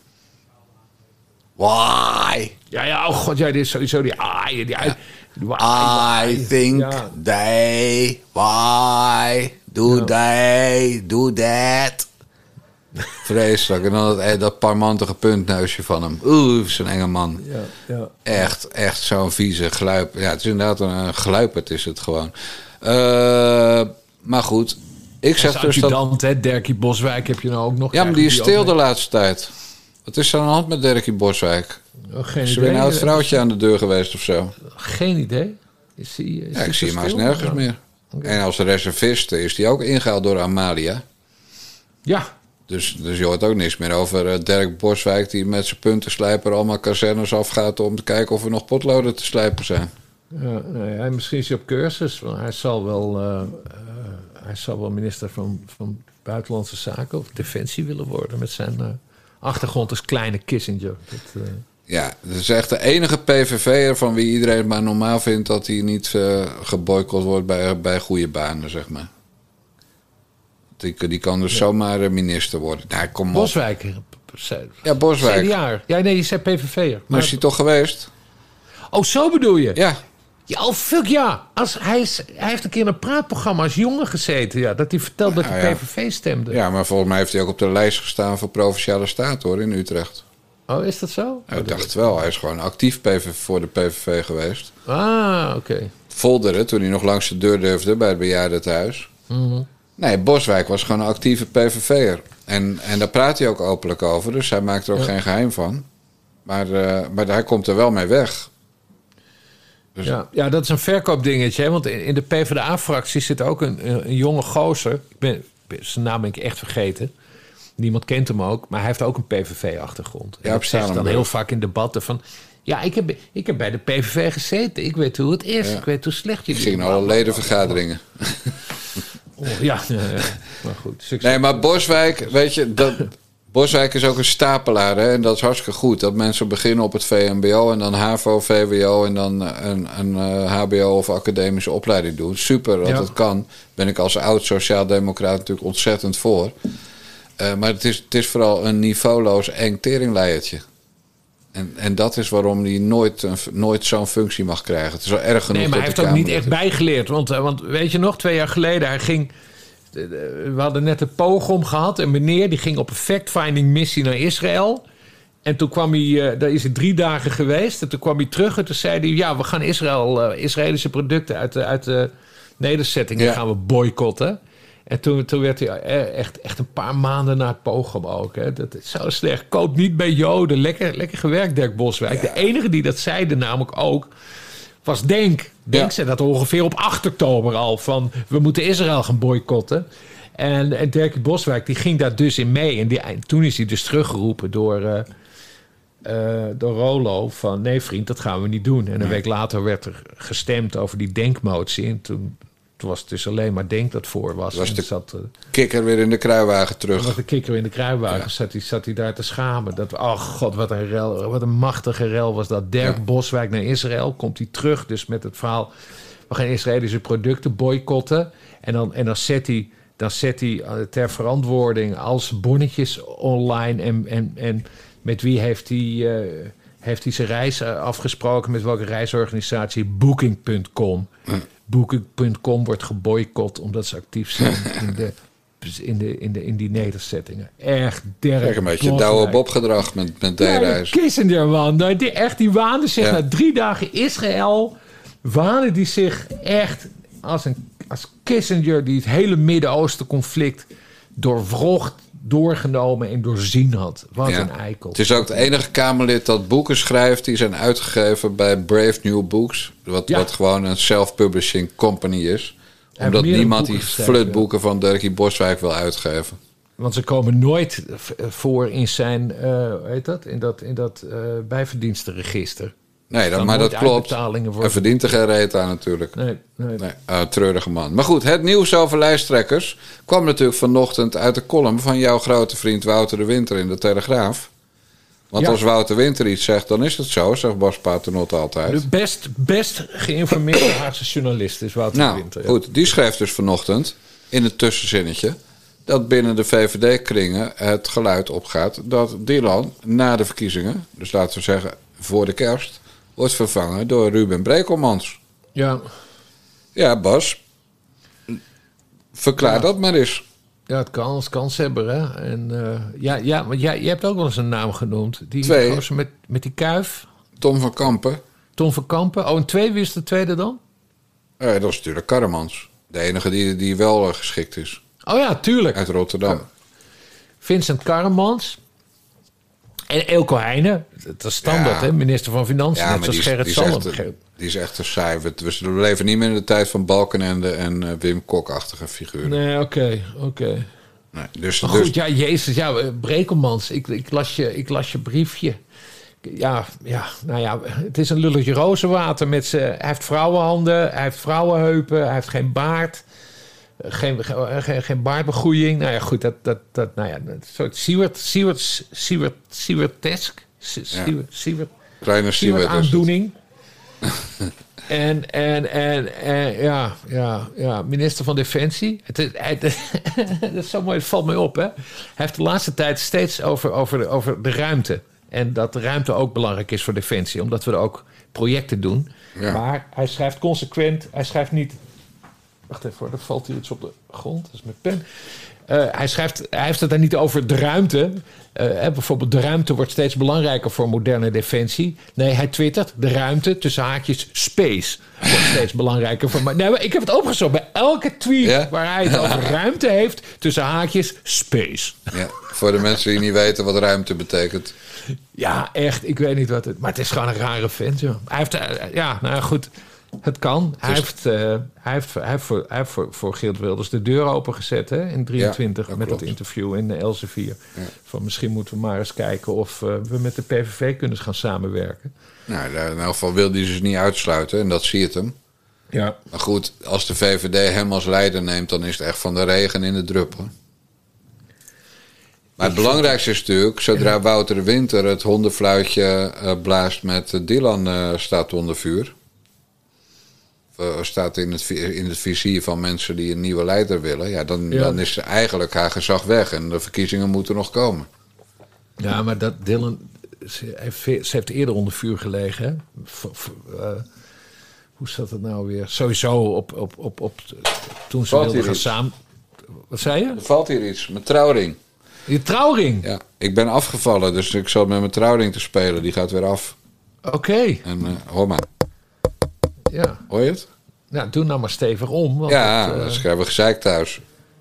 Speaker 1: Why?
Speaker 2: Ja, ja, oh god, ja, dit is sowieso die... Ah, die, die ja.
Speaker 1: why, why? I think ja. they... Why? Do ja. they? Do that? Vreselijk. En dan dat, dat parmantige puntneusje van hem. Oeh, zo'n enge man.
Speaker 2: Ja, ja.
Speaker 1: Echt, echt zo'n vieze gluip. Ja, het is inderdaad een gluipert is het gewoon. Uh, maar goed... Ik zeg dus
Speaker 2: dat... hè? Derkie Boswijk heb je nou ook nog.
Speaker 1: Ja, maar die is stil de laatste tijd. Wat is er aan de hand met Derkie Boswijk?
Speaker 2: Oh, geen
Speaker 1: is er
Speaker 2: idee.
Speaker 1: weer een oud vrouwtje aan de deur geweest of zo?
Speaker 2: Geen idee. Is die, is
Speaker 1: ja, ik zie hem maar eens nergens ja. meer. Okay. En als reserviste is die ook ingehaald door Amalia.
Speaker 2: Ja.
Speaker 1: Dus, dus je hoort ook niks meer over uh, Dirk Boswijk... die met zijn puntenslijper allemaal kazernes afgaat... om te kijken of er nog potloden te slijpen zijn.
Speaker 2: Ja, nee, misschien is hij op cursus. Want hij zal wel... Uh, uh, Hij zou wel minister van, van Buitenlandse Zaken of Defensie willen worden... met zijn uh, achtergrond als kleine Kissinger. Dat, uh...
Speaker 1: Ja, dat is echt de enige P V V'er van wie iedereen het maar normaal vindt... dat hij niet uh, geboycott wordt bij, bij goede banen, zeg maar. Die, die kan dus ja. zomaar minister worden. Nou, kom
Speaker 2: Boswijk.
Speaker 1: Ja, Boswijk.
Speaker 2: C D A'er. Ja, nee, je zei P V V'er. Maar,
Speaker 1: maar is hij toch geweest?
Speaker 2: Oh, zo bedoel je?
Speaker 1: Ja.
Speaker 2: Ja, oh fuck ja. Als, hij, is, hij heeft een keer in een praatprogramma als jongen gezeten. Ja, dat hij vertelde dat hij ja, P V V stemde.
Speaker 1: Ja, maar volgens mij heeft hij ook op de lijst gestaan... voor Provinciale Staten, hoor, in Utrecht.
Speaker 2: Oh, is dat zo?
Speaker 1: Ja, ik dacht het wel. Hij is gewoon actief P V V voor de P V V geweest.
Speaker 2: Ah, oké. Okay.
Speaker 1: Volderen, toen hij nog langs de deur durfde... bij het bejaardentehuis.
Speaker 2: Mm-hmm.
Speaker 1: Nee, Boswijk was gewoon een actieve P V V'er. En, en daar praat hij ook openlijk over. Dus hij maakt er ook ja. geen geheim van. Maar, uh, maar hij komt er wel mee weg.
Speaker 2: Dus ja, ja, dat is een verkoopdingetje. Hè? Want in, in de P v d A-fractie zit ook een, een, een jonge gozer. Ik ben, zijn naam ben ik echt vergeten. Niemand kent hem ook. Maar hij heeft ook een P V V-achtergrond. Ja, ik zeg dan heel vaak in debatten van... Ja, ik heb, ik heb bij de P V V gezeten. Ik weet hoe het is. Ja. Ik weet hoe slecht je...
Speaker 1: Ik ging naar alle ledenvergaderingen.
Speaker 2: Oh, ja, ja, ja, maar goed. Succes.
Speaker 1: Nee, maar Boswijk, weet je... Dat, Boswijk is ook een stapelaar, hè? En dat is hartstikke goed. Dat mensen beginnen op het V M B O en dan HAVO, V W O... en dan een, een uh, H B O of academische opleiding doen. Super dat ja. het kan. Ben ik als oud sociaaldemocraat natuurlijk ontzettend voor. Uh, maar het is, het is vooral een niveauloos eng teringleiertje. En, en dat is waarom hij nooit, een, nooit zo'n functie mag krijgen. Het is wel erg genoeg.
Speaker 2: Nee, maar hij heeft ook niet echt bijgeleerd. Want, want weet je nog, twee jaar geleden, hij ging... We hadden net een pogrom gehad. En meneer die ging op een fact-finding missie naar Israël. En toen kwam hij... Uh, daar is hij drie dagen geweest. En toen kwam hij terug en toen zei hij... Ja, we gaan Israël, uh, Israëlische producten uit de, uit de nederzettingen ja. gaan we boycotten. En toen, toen werd hij echt, echt een paar maanden na het pogrom ook. Hè. Dat is zo slecht. Koop niet bij Joden. Lekker, lekker gewerkt, Dirk Boswijk. Ja. De enige die dat zeide namelijk ook... was Denk. Denk ja. zei dat ongeveer op acht oktober al. Van, we moeten Israël gaan boycotten. En, en Dirk Boswijk die ging daar dus in mee. En, die, en toen is hij dus teruggeroepen door... Uh, Uh, door Rollo van nee vriend, dat gaan we niet doen. En een week later werd er gestemd over die denkmotie. En toen, toen was het dus alleen maar Denk dat voor was.
Speaker 1: Was
Speaker 2: en
Speaker 1: de
Speaker 2: zat, uh,
Speaker 1: kikker weer in de kruiwagen terug.
Speaker 2: Was de kikker in de kruiwagen. Ja. Zat, hij, zat hij daar te schamen. Dat, oh god, wat een rel, wat een machtige rel was dat. Dirk ja. Boswijk naar Israël. Komt hij terug dus met het verhaal... we gaan Israëlische producten boycotten. En dan, en dan zet hij... dan zet hij ter verantwoording als bonnetjes online en... en, en met wie heeft hij, uh, heeft hij zijn reis afgesproken? Met welke reisorganisatie? Booking punt com. Hm. Booking punt com wordt geboycott omdat ze actief zijn in, de, in, de, in, de, in die nederzettingen. Echt Dirk
Speaker 1: Kijk, een beetje Douwe Bob gedrag met, met D-reis.
Speaker 2: Ja, Kissinger, man. Die, echt, die waande zich ja. na drie dagen Israël... waande die zich echt als, een, als Kissinger... die het hele Midden-Oosten conflict doorwrocht... doorgenomen en doorzien had. Wat ja. een eikel.
Speaker 1: Het is ook het enige Kamerlid dat boeken schrijft... die zijn uitgegeven bij Brave New Books. Wat, ja. wat gewoon een self-publishing company is. Omdat niemand die flutboeken van Dirkie Boswijk wil uitgeven.
Speaker 2: Want ze komen nooit voor in zijn... Uh, heet dat? In dat, in dat uh, bijverdienstenregister.
Speaker 1: Nee, dat, maar dat klopt. Hij verdient er geen reet aan natuurlijk.
Speaker 2: Nee, nee.
Speaker 1: nee uh, treurige man. Maar goed, het nieuws over lijsttrekkers... kwam natuurlijk vanochtend uit de column... van jouw grote vriend Wouter de Winter in de Telegraaf. Want ja. als Wouter Winter iets zegt, dan is het zo... zegt Bas Paternotte altijd.
Speaker 2: De best, best geïnformeerde Haagse journalist is Wouter
Speaker 1: nou,
Speaker 2: de Winter. Ja.
Speaker 1: Goed, die schreef dus vanochtend... in het tussenzinnetje... dat binnen de V V D-kringen het geluid opgaat... dat Dylan na de verkiezingen... dus laten we zeggen voor de kerst... wordt vervangen door Ruben Brekelmans.
Speaker 2: Ja.
Speaker 1: Ja, Bas. Verklaar ja. dat maar eens.
Speaker 2: Ja, het kan als kanshebber, hè. En, uh, ja, ja, maar jij, jij hebt ook wel eens een naam genoemd. Die
Speaker 1: twee.
Speaker 2: gozer met, met die kuif.
Speaker 1: Tom van Kampen.
Speaker 2: Tom van Kampen. Oh, en twee, wie is de tweede dan?
Speaker 1: Ja, dat is natuurlijk Karremans. De enige die, die wel uh, geschikt is.
Speaker 2: Oh ja, tuurlijk.
Speaker 1: Uit Rotterdam. Ja.
Speaker 2: Vincent Karremans. En Eelco Heijnen, dat is standaard, ja. hè? Minister van Financiën. Ja, net zoals Gerrit Salm.
Speaker 1: Die is echt een saai. We, we leven niet meer in de tijd van Balkenende en uh, Wim Kok-achtige figuren.
Speaker 2: Nee, oké, okay, oké. Okay.
Speaker 1: Nee, dus,
Speaker 2: maar goed,
Speaker 1: dus...
Speaker 2: ja, Jezus, ja, Brekelmans, ik, ik, las je, ik las je briefje. Ja, ja, nou ja, het is een lulletje rozenwater met z'n... Hij heeft vrouwenhanden, hij heeft vrouwenheupen, hij heeft geen baard... Geen, geen, geen baardbegroeiing. Nou ja, goed, dat, dat, dat nou ja, een soort Siewert, Siewert, Siewert, Siewertesk. Siewert, Siewert,
Speaker 1: Kleine Siewert
Speaker 2: aandoening. en, en, en, en, ja, ja, ja, minister van Defensie. Het, het, het, dat is zo mooi, het valt mij op, hè. Hij heeft de laatste tijd steeds over, over, de, over de ruimte. En dat de ruimte ook belangrijk is voor Defensie. Omdat we er ook projecten doen. Ja. Maar hij schrijft consequent, hij schrijft niet... Wacht even, er valt hier iets op de grond. Dat is mijn pen. Uh, hij, schrijft, hij heeft het dan niet over de ruimte. Uh, bijvoorbeeld de ruimte wordt steeds belangrijker voor moderne defensie. Nee, hij twittert de ruimte tussen haakjes space wordt steeds belangrijker voor. Nee, ik heb het opgezocht bij elke tweet ja? waar hij het over ruimte heeft tussen haakjes space.
Speaker 1: Ja, voor de mensen die niet weten wat ruimte betekent.
Speaker 2: Ja, echt. Ik weet niet wat het. Maar het is gewoon een rare vent. Joh. Hij heeft, uh, ja, nou goed. Het kan. Hij, dus, heeft, uh, hij, heeft, hij heeft, voor, hij heeft voor, voor Geert Wilders de deur opengezet hè, in drieëntwintig ja, dat met klopt. Dat interview in de Elsevier. Ja. Van misschien moeten we maar eens kijken of uh, we met de P V V kunnen gaan samenwerken.
Speaker 1: Nou, in elk geval wil hij dus niet uitsluiten en dat zie het hem.
Speaker 2: Ja.
Speaker 1: Maar goed, als de V V D hem als leider neemt, dan is het echt van de regen in de druppel. Maar het belangrijkste is natuurlijk, zodra ja. Wouter de Winter het hondenfluitje uh, blaast met uh, Dylan uh, staat onder vuur. Staat in het, in het vizier van mensen die een nieuwe leider willen... Ja, dan, ja. dan is eigenlijk haar gezag weg en de verkiezingen moeten nog komen.
Speaker 2: Ja, maar dat Dylan... Ze heeft, ze heeft eerder onder vuur gelegen, hè? V, v, uh, hoe zat het nou weer? Sowieso op... op, op, op toen ze wilden gaan samen... Wat zei je?
Speaker 1: Er valt hier iets, mijn trouwring.
Speaker 2: Je trouwring?
Speaker 1: Ja, ik ben afgevallen, dus ik zat met mijn trouwring te spelen. Die gaat weer af.
Speaker 2: Oké. Okay.
Speaker 1: En uh, hoor maar.
Speaker 2: Ja.
Speaker 1: Hoor je het?
Speaker 2: Nou, doe nou maar stevig om. Want
Speaker 1: ja,
Speaker 2: het, uh...
Speaker 1: dat is we gezeik thuis.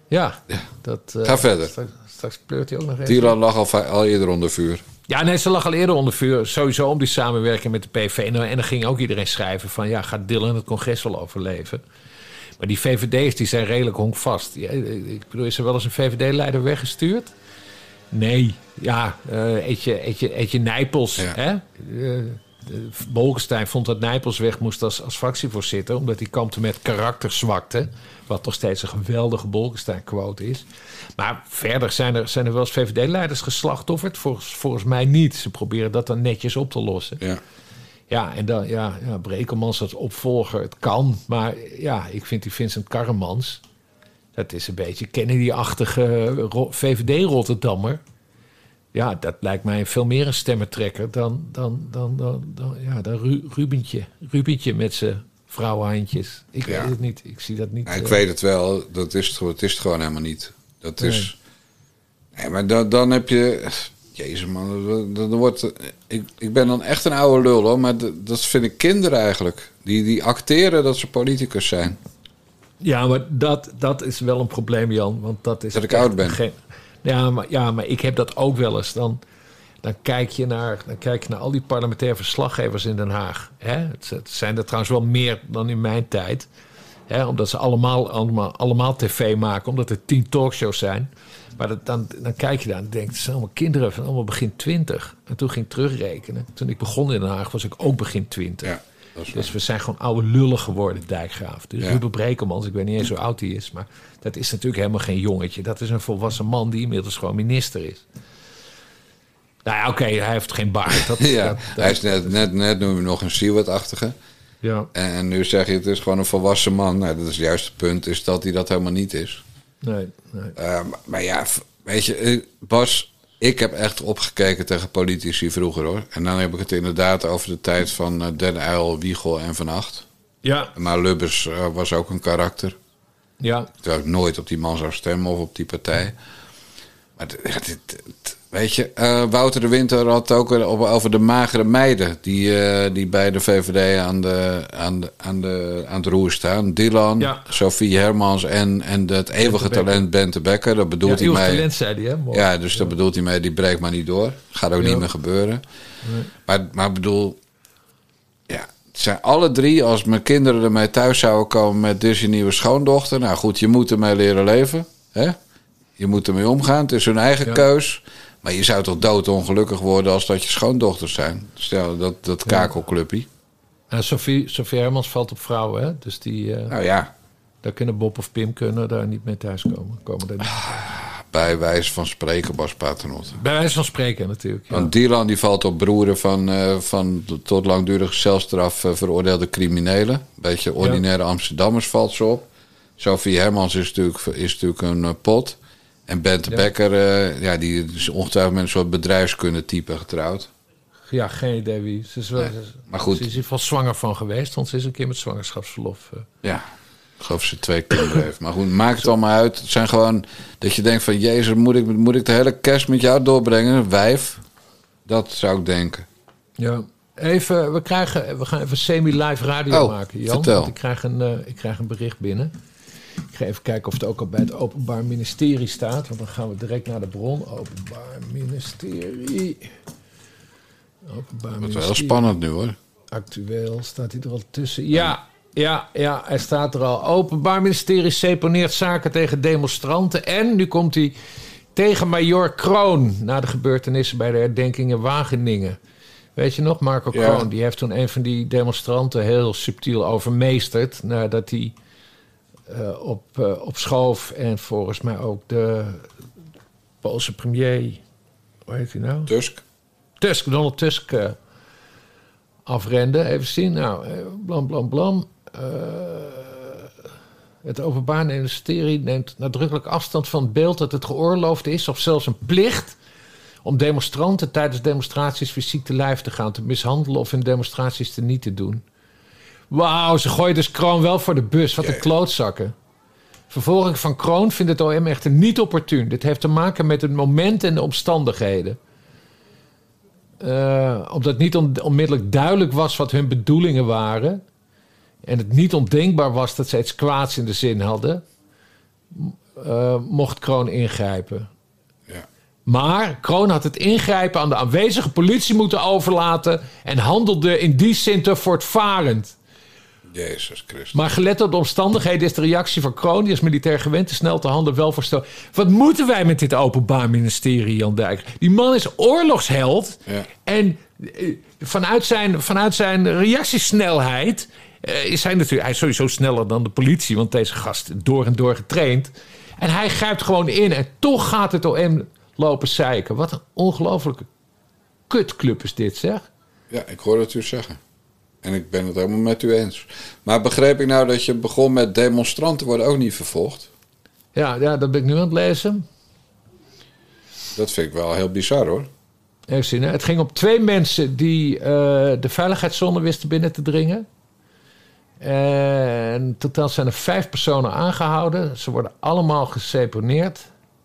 Speaker 2: Ja, dat... Uh,
Speaker 1: Ga verder.
Speaker 2: Straks, straks pleurt hij ook nog even.
Speaker 1: Dylan lag al, al eerder onder vuur.
Speaker 2: Ja, nee, ze lag al eerder onder vuur. Sowieso om die samenwerking met de P V V. En dan ging ook iedereen schrijven van... ja, gaat Dylan het congres wel overleven? Maar die V V D'ers die zijn redelijk honkvast. Ja, ik bedoel, is er wel eens een V V D-leider weggestuurd? Nee. Ja, uh, eet, je, eet, je, eet je Nijpels. Ja. Hè? Uh, Bolkestein vond dat Nijpels weg moest als, als fractievoorzitter... omdat hij kampte met karakterzwakte... wat nog steeds een geweldige Bolkestein-quote is. Maar verder zijn er, zijn er wel eens V V D-leiders geslachtofferd. Volgens, volgens mij niet. Ze proberen dat dan netjes op te lossen. Ja, ja en dan, ja, ja, Brekelmans als opvolger, het kan. Maar ja, ik vind die Vincent Karremans... dat is een beetje Kennedy-achtige V V D-Rotterdammer... Ja, dat lijkt mij veel meer een stemmentrekker dan, dan, dan, dan, dan, ja, dan Ru, Rubentje. Rubentje met zijn vrouwenhandjes. Ik ja. weet het niet. Ik zie dat niet.
Speaker 1: Ja, ik uh, weet het wel. Dat is het, het is het gewoon helemaal niet. Dat nee. is... Nee, maar dan, dan heb je... Jezus man, dan, dan wordt... Ik, ik ben dan echt een oude lul hoor. Maar dat, dat vind ik kinderen eigenlijk. Die, die acteren dat ze politicus zijn.
Speaker 2: Ja, maar dat, dat is wel een probleem, Jan. Want dat is...
Speaker 1: Dat ik oud ben.
Speaker 2: Geen, Ja maar, ja, maar ik heb dat ook wel eens. Dan, dan, kijk je naar, dan kijk je naar al die parlementaire verslaggevers in Den Haag. Hè? Het, het zijn er trouwens wel meer dan in mijn tijd. Hè? Omdat ze allemaal, allemaal, allemaal tv maken. Omdat er tien talkshows zijn. Maar dat, dan, dan kijk je daar en denkt... het zijn allemaal kinderen van allemaal begin twintig. En toen ging ik terugrekenen. Toen ik begon in Den Haag was ik ook begin twintig. Ja, dus we zijn gewoon oude lullen geworden, Dijkgraaf. Dus ja. Ruben Brekelmans, ik weet niet eens hoe oud hij is... maar dat is natuurlijk helemaal geen jongetje. Dat is een volwassen man die inmiddels gewoon minister is. Nou ja, oké, okay, hij heeft geen baard. Dat,
Speaker 1: ja,
Speaker 2: dat, dat,
Speaker 1: hij is net, net, net noem je nog een Siewert-achtige. Ja. En nu zeg je, het is gewoon een volwassen man. Nou, dat is het juiste punt, is dat hij dat helemaal niet is. Nee, nee. Uh, maar, maar ja, weet je, Bas... Ik heb echt opgekeken tegen politici vroeger, hoor. En dan heb ik het inderdaad over de tijd van uh, Den Uyl, Wiegel en Van Agt. Ja. Maar Lubbers uh, was ook een karakter. Ja. Terwijl ik nooit op die man zou stemmen of op die partij. Maar dit, dit, dit, weet je, uh, Wouter de Winter had ook over de magere meiden... die, uh, die bij de V V D aan, de, aan, de, aan, de, aan het roer staan. Dylan, ja. Sophie Hermans en, en het eeuwige talent Bente Bekker. Dat bedoelt ja, hij mee.
Speaker 2: Talent, zei hij, hè? Mooi.
Speaker 1: Ja, dus ja. dat bedoelt hij mee, die breekt maar niet door. Gaat ook ja. niet meer gebeuren. Nee. Maar, maar bedoel... Ja, het zijn alle drie, als mijn kinderen ermee thuis zouden komen... met dit is je nieuwe schoondochter. Nou goed, je moet ermee leren leven. Hè? Je moet ermee omgaan. Het is hun eigen ja. keus. Maar je zou toch doodongelukkig worden als dat je schoondochters zijn. Stel, dat, dat kakelclubje.
Speaker 2: En Sophie, Sophie Hermans valt op vrouwen, hè? Dus die... Uh,
Speaker 1: nou ja.
Speaker 2: Daar kunnen Bob of Pim kunnen daar niet mee thuiskomen. Komen daar niet
Speaker 1: ah, bij wijze van spreken, Bas Paternotte.
Speaker 2: Bij wijze van spreken, natuurlijk. Ja.
Speaker 1: Want Dylan die valt op broeren van, uh, van tot langdurige celstraf uh, veroordeelde criminelen. Een beetje ordinaire ja. Amsterdammers valt ze op. Sophie Hermans is natuurlijk, is natuurlijk een uh, pot. En Bente ja. Bekker, uh, ja, die is ongetwijfeld met een soort bedrijfskunde-type getrouwd.
Speaker 2: Ja, geen idee wie. Ze is, wel, nee, maar goed. Ze is in ieder geval zwanger van geweest, want ze is een keer met zwangerschapsverlof. Uh.
Speaker 1: Ja, ik geloof ze twee kinderen heeft. Maar goed, maakt het allemaal uit. Het zijn gewoon dat je denkt van... Jezus, moet ik, moet ik de hele kerst met jou doorbrengen? Wijf? Dat zou ik denken.
Speaker 2: Ja, even, we, krijgen, we gaan even semi-live radio
Speaker 1: oh,
Speaker 2: maken, Jan.
Speaker 1: Vertel.
Speaker 2: Want ik krijg, een, uh, ik krijg een bericht binnen. Ik ga even kijken of het ook al bij het Openbaar Ministerie staat. Want dan gaan we direct naar de bron. Openbaar Ministerie. Openbaar
Speaker 1: Dat is wel heel spannend nu, hoor.
Speaker 2: Actueel, staat hij er al tussen? Ja, ja, ja, hij staat er al. Openbaar Ministerie seponeert zaken tegen demonstranten. En nu komt hij tegen Major Kroon... na de gebeurtenissen bij de herdenking in Wageningen. Weet je nog, Marco ja. Kroon? Die heeft toen een van die demonstranten heel subtiel overmeesterd... nadat hij... Uh, op, uh, op schoof en volgens mij ook de Poolse premier, hoe heet hij nou?
Speaker 1: Tusk.
Speaker 2: Tusk, Donald Tusk uh, afrende. Even zien, nou, uh, blam, blam, blam. Uh, het Openbaar Ministerie neemt nadrukkelijk afstand van het beeld dat het geoorloofd is, of zelfs een plicht, om demonstranten tijdens demonstraties fysiek te lijf te gaan, te mishandelen of hun demonstraties te niet te doen. Wauw, ze gooien dus Kroon wel voor de bus. Wat een klootzakken. Vervolging van Kroon vindt het O M echter niet opportun. Dit heeft te maken met het moment en de omstandigheden. Uh, omdat niet on- onmiddellijk duidelijk was wat hun bedoelingen waren... en het niet ondenkbaar was dat ze iets kwaads in de zin hadden... uh, mocht Kroon ingrijpen.
Speaker 1: Ja.
Speaker 2: Maar Kroon had het ingrijpen aan de aanwezige politie moeten overlaten en handelde in die zin te voortvarend.
Speaker 1: Jezus Christus.
Speaker 2: Maar gelet op de omstandigheden is de reactie van Kroon, die is militair gewend te snel te handelen, wel voorstel. Wat moeten wij met dit Openbaar Ministerie, Jan Dijk? Die man is oorlogsheld.
Speaker 1: Ja.
Speaker 2: En uh, vanuit, zijn, vanuit zijn reactiesnelheid uh, is hij natuurlijk... Hij is sowieso sneller dan de politie, want deze gast is door en door getraind. En hij grijpt gewoon in en toch gaat het O M lopen zeiken. Wat een ongelofelijke kutclub is dit, zeg.
Speaker 1: Ja, ik hoor het u zeggen. En ik ben het helemaal met u eens. Maar begreep ik nou dat je begon met demonstranten worden ook niet vervolgd?
Speaker 2: Ja, ja, dat ben ik nu aan het lezen.
Speaker 1: Dat vind ik wel heel bizar, hoor.
Speaker 2: Even zien, hè. Het ging om twee mensen die uh, de veiligheidszone wisten binnen te dringen. En totaal zijn er vijf personen aangehouden. Ze worden allemaal geseponeerd.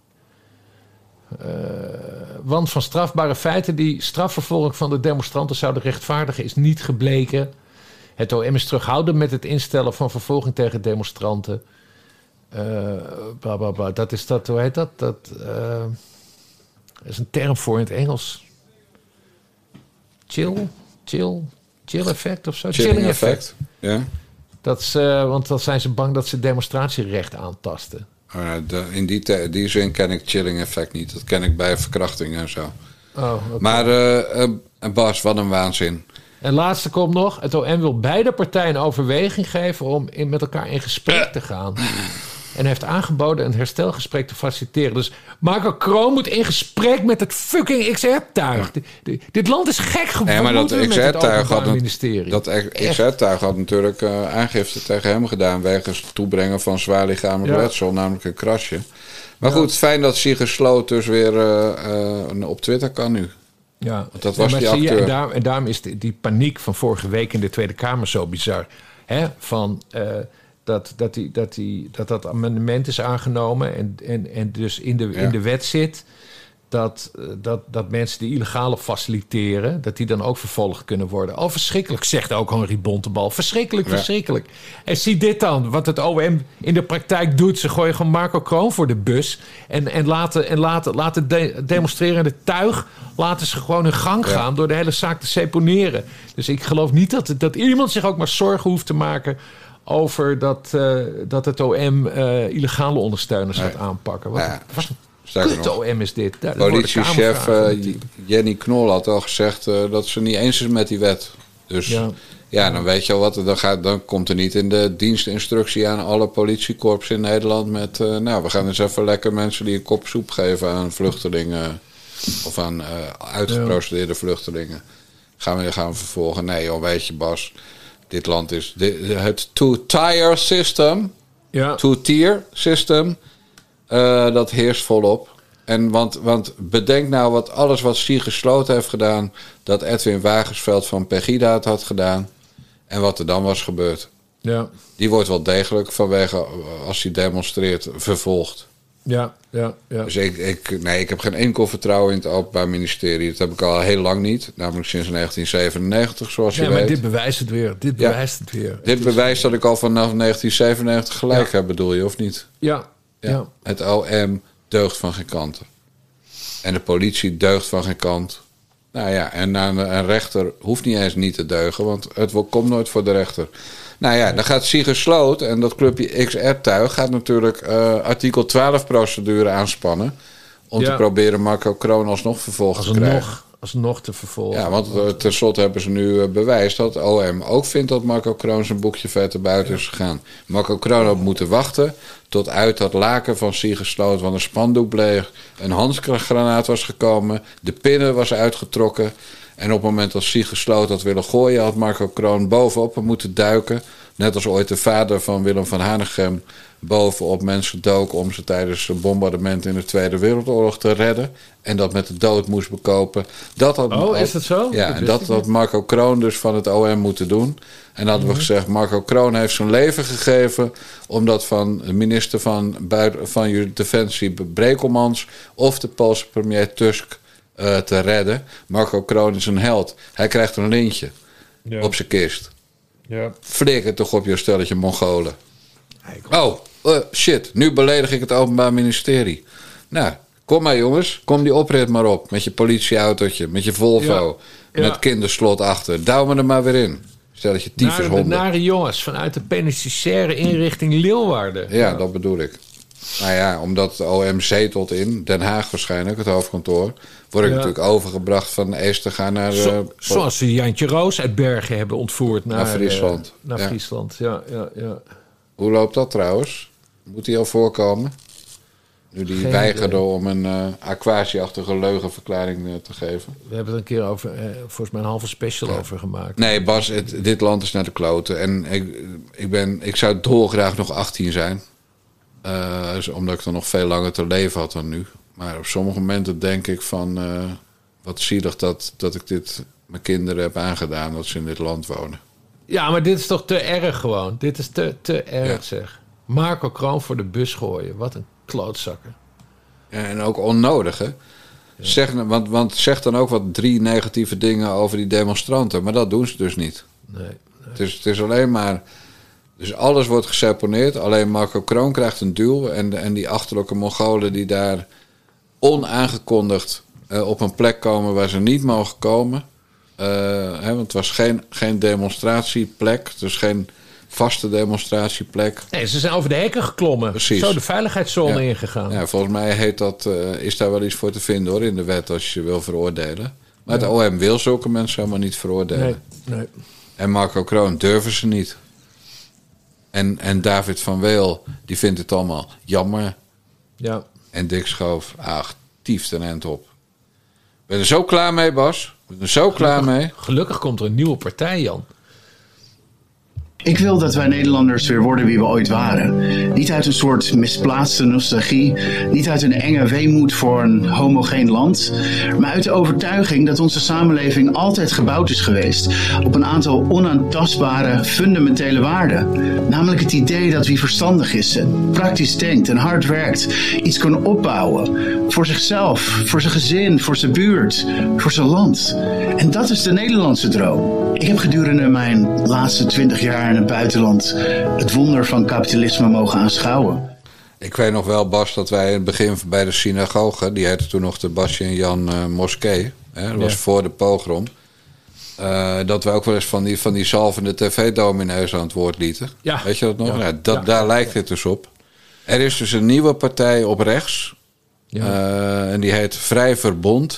Speaker 2: Uh, want van strafbare feiten die strafvervolging van de demonstranten zouden rechtvaardigen is niet gebleken. Het O M is terughoudend met het instellen van vervolging tegen demonstranten. Uh, bla, bla, bla. Dat is dat, hoe heet dat? Dat uh, is een term voor in het Engels. Chill, chill, chill effect of zo.
Speaker 1: Chilling,
Speaker 2: Chilling
Speaker 1: effect.
Speaker 2: effect.
Speaker 1: Ja.
Speaker 2: Dat is, uh, want dan zijn ze bang dat ze demonstratierecht aantasten.
Speaker 1: Oh, nou, de, in die, te, die zin ken ik chilling effect niet. Dat ken ik bij verkrachting en zo.
Speaker 2: Oh, okay.
Speaker 1: Maar uh, uh, Bas, wat een waanzin.
Speaker 2: En laatste komt nog. Het O M wil beide partijen overweging geven om in, met elkaar in gesprek te gaan. En heeft aangeboden een herstelgesprek te faciliteren. Dus Marco Kroon moet in gesprek met het fucking X R-tuig. Ja. Dit land is gek geworden.
Speaker 1: Nee, maar dat X R-tuig had,
Speaker 2: ministerie.
Speaker 1: dat X R-tuig had natuurlijk uh, aangifte tegen hem gedaan wegens het toebrengen van zwaarlichamelijk ja. letsel, namelijk een krasje. Maar ja. goed, fijn dat Sigrid Sloot dus weer uh, uh, op Twitter kan nu.
Speaker 2: Ja,
Speaker 1: want dat was
Speaker 2: ja,
Speaker 1: die
Speaker 2: acteur.
Speaker 1: acteur.
Speaker 2: En, daar, en daarom is die, die paniek van vorige week in de Tweede Kamer zo bizar. Hè? Van... Uh, Dat dat, die, dat, die, dat dat amendement is aangenomen en, en, en dus in de, ja. in de wet zit... Dat, dat, dat mensen die illegale faciliteren... dat die dan ook vervolgd kunnen worden. Oh, verschrikkelijk, zegt ook Henri Bontebal. Verschrikkelijk, ja. verschrikkelijk. En zie dit dan, wat het O M in de praktijk doet. Ze gooien gewoon Marco Kroon voor de bus... en, en laten, en laten, laten de, demonstrerende tuig... laten ze gewoon hun gang gaan... Ja. door de hele zaak te seponeren. Dus ik geloof niet dat, dat iemand zich ook maar zorgen hoeft te maken... over dat, uh, dat het O M uh, illegale ondersteuners nee. gaat aanpakken. Wat, ja. wat een kut O M is dit. Daar,
Speaker 1: politiechef uh, Jenny Knol had al gezegd uh, dat ze niet eens is met die wet. Dus ja, ja dan weet je al wat. Dan, gaat, dan komt er niet in de dienstinstructie aan alle politiekorps in Nederland met... Uh, nou, we gaan eens even lekker mensen die een kop soep geven aan vluchtelingen... of aan uh, uitgeprocedeerde ja. vluchtelingen. Gaan we, gaan we vervolgen? Nee joh, weet je Bas... Dit land is de, het two-tier system. Ja. Two-tier system. Uh, dat heerst volop. En want, want bedenk nou wat alles wat Sigrid Sloot heeft gedaan... dat Edwin Wagensveld van Pegida het had gedaan... en wat er dan was gebeurd. Ja. Die wordt wel degelijk vanwege, als hij demonstreert, vervolgd.
Speaker 2: Ja, ja, ja.
Speaker 1: Dus ik, ik, nee, ik heb geen enkel vertrouwen in het Openbaar Ministerie. Dat heb ik al heel lang niet. Namelijk sinds negentien zevenennegentig, zoals je
Speaker 2: ja,
Speaker 1: weet.
Speaker 2: Maar dit bewijst het weer. Dit bewijst ja, het weer.
Speaker 1: Dit het bewijst is... dat ik al vanaf negentien zevenennegentig gelijk ja. heb, bedoel je, of niet?
Speaker 2: Ja.
Speaker 1: ja.
Speaker 2: ja.
Speaker 1: Het O M deugt van geen kanten. En de politie deugt van geen kant. Nou ja, en een, een rechter hoeft niet eens niet te deugen... want het komt nooit voor de rechter... Nou ja, dan gaat Sigrid Sloot en dat clubje X R-tuig... gaat natuurlijk uh, artikel twaalf procedure aanspannen... om ja. te proberen Marco Kroon alsnog vervolgd
Speaker 2: als
Speaker 1: te krijgen.
Speaker 2: Nog, alsnog te vervolgen.
Speaker 1: Ja, want uh, tenslotte hebben ze nu uh, bewijs dat O M ook vindt... dat Marco Kroon zijn boekje verder buiten ja. is gegaan. Marco Kroon had moeten wachten tot uit dat laken van Sigrid Sloot... want een spandoek bleef, een handgranaat was gekomen... de pinnen was uitgetrokken... En op het moment dat Sigrid Sloot had willen gooien... had Marco Kroon bovenop hem moeten duiken. Net als ooit de vader van Willem van Hanegem... bovenop mensen dook om ze tijdens een bombardement... in de Tweede Wereldoorlog te redden. En dat met de dood moest bekopen. Dat had,
Speaker 2: oh, is dat zo?
Speaker 1: Ja, dat en dat had Marco Kroon dus van het O M moeten doen. En dan hadden we gezegd... Marco Kroon heeft zijn leven gegeven... om dat van de minister van, Buiten, van Defensie Brekelmans... of de Poolse premier Tusk... Uh, te redden. Marco Kroon is een held. Hij krijgt een lintje ja. op zijn kist. Ja. Flikker toch op je stelletje Mongolen. Oh, Uh, shit, nu beledig ik het Openbaar Ministerie. Nou, kom maar jongens. Kom die oprit maar op. Met je politieautootje, met je Volvo. Ja. Ja. Met kinderslot achter. Douw me er maar weer in. Stel dat je tyfushonden.
Speaker 2: Nare, nare jongens vanuit de penitentiaire inrichting Leeuwarden.
Speaker 1: Ja, ja, dat bedoel ik. Nou ja, omdat de O M zetelt in Den Haag waarschijnlijk, het hoofdkantoor, word ik ja. natuurlijk overgebracht van Ees te gaan naar...
Speaker 2: Zo,
Speaker 1: uh,
Speaker 2: zoals ze Jantje Roos uit Bergen hebben ontvoerd naar,
Speaker 1: naar Friesland.
Speaker 2: Uh, naar ja. Friesland, ja, ja, ja.
Speaker 1: Hoe loopt dat trouwens? Moet die al voorkomen? Nu die Geen weigerde idee. om een uh, aquatieachtige leugenverklaring uh, te geven.
Speaker 2: We hebben er een keer over, uh, volgens mij een halve special ja. over gemaakt.
Speaker 1: Nee, Bas, het, dit land is naar de kloten. En ik, ik, ben, ik zou dolgraag nog achttien zijn. Uh, omdat ik dan nog veel langer te leven had dan nu. Maar op sommige momenten denk ik van... Uh, wat zielig dat, dat ik dit mijn kinderen heb aangedaan... dat ze in dit land wonen.
Speaker 2: Ja, maar dit is toch te erg gewoon. Dit is te, te erg, ja. zeg. Marco Kroon voor de bus gooien. Wat een klootzakken.
Speaker 1: Ja, en ook onnodig, hè? Ja. Zeg, want, want zeg dan ook wat drie negatieve dingen over die demonstranten. Maar dat doen ze dus niet.
Speaker 2: Nee, nee.
Speaker 1: Het, is, het is alleen maar... Dus alles wordt geseponeerd. Alleen Marco Kroon krijgt een duw. En, en die achterlijke Mongolen die daar onaangekondigd uh, op een plek komen waar ze niet mogen komen. Uh, hè, want het was geen, geen demonstratieplek. Dus geen vaste demonstratieplek.
Speaker 2: Nee, ze zijn over de hekken geklommen.
Speaker 1: Precies.
Speaker 2: Zo de veiligheidszone
Speaker 1: ja.
Speaker 2: ingegaan.
Speaker 1: Ja, volgens mij heet dat, uh, is daar wel iets voor te vinden hoor in de wet als je ze wil veroordelen. Maar ja. het O M wil zulke mensen helemaal niet veroordelen.
Speaker 2: Nee, nee.
Speaker 1: En Marco Kroon durven ze niet. En, en David van Weel, die vindt het allemaal jammer.
Speaker 2: Ja.
Speaker 1: En Dick Schoof, ach, tieft een end op. Ben er zo klaar mee, Bas? Ben er zo gelukkig, klaar mee?
Speaker 2: Gelukkig komt er een nieuwe partij, Jan.
Speaker 5: Ik wil dat wij Nederlanders weer worden wie we ooit waren. Niet uit een soort misplaatste nostalgie, niet uit een enge weemoed voor een homogeen land, maar uit de overtuiging dat onze samenleving altijd gebouwd is geweest op een aantal onaantastbare, fundamentele waarden. Namelijk het idee dat wie verstandig is en praktisch denkt en hard werkt, iets kan opbouwen. Voor zichzelf, voor zijn gezin, voor zijn buurt, voor zijn land. En dat is de Nederlandse droom. Ik heb gedurende mijn laatste twintig jaar in het buitenland het wonder van kapitalisme mogen aanschouwen.
Speaker 1: Ik weet nog wel, Bas, dat wij in het begin bij de synagoge, die heette toen nog de Basje en Jan uh, Moskee, hè, dat was ja. voor de pogrom, uh, dat we ook wel eens van die, van die zalvende tv-dominees aan het woord lieten. Ja. Weet je dat nog? Ja. Ja, dat, ja. Daar lijkt het dus op. Er is dus een nieuwe partij op rechts, ja. uh, en die heet Vrij Verbond.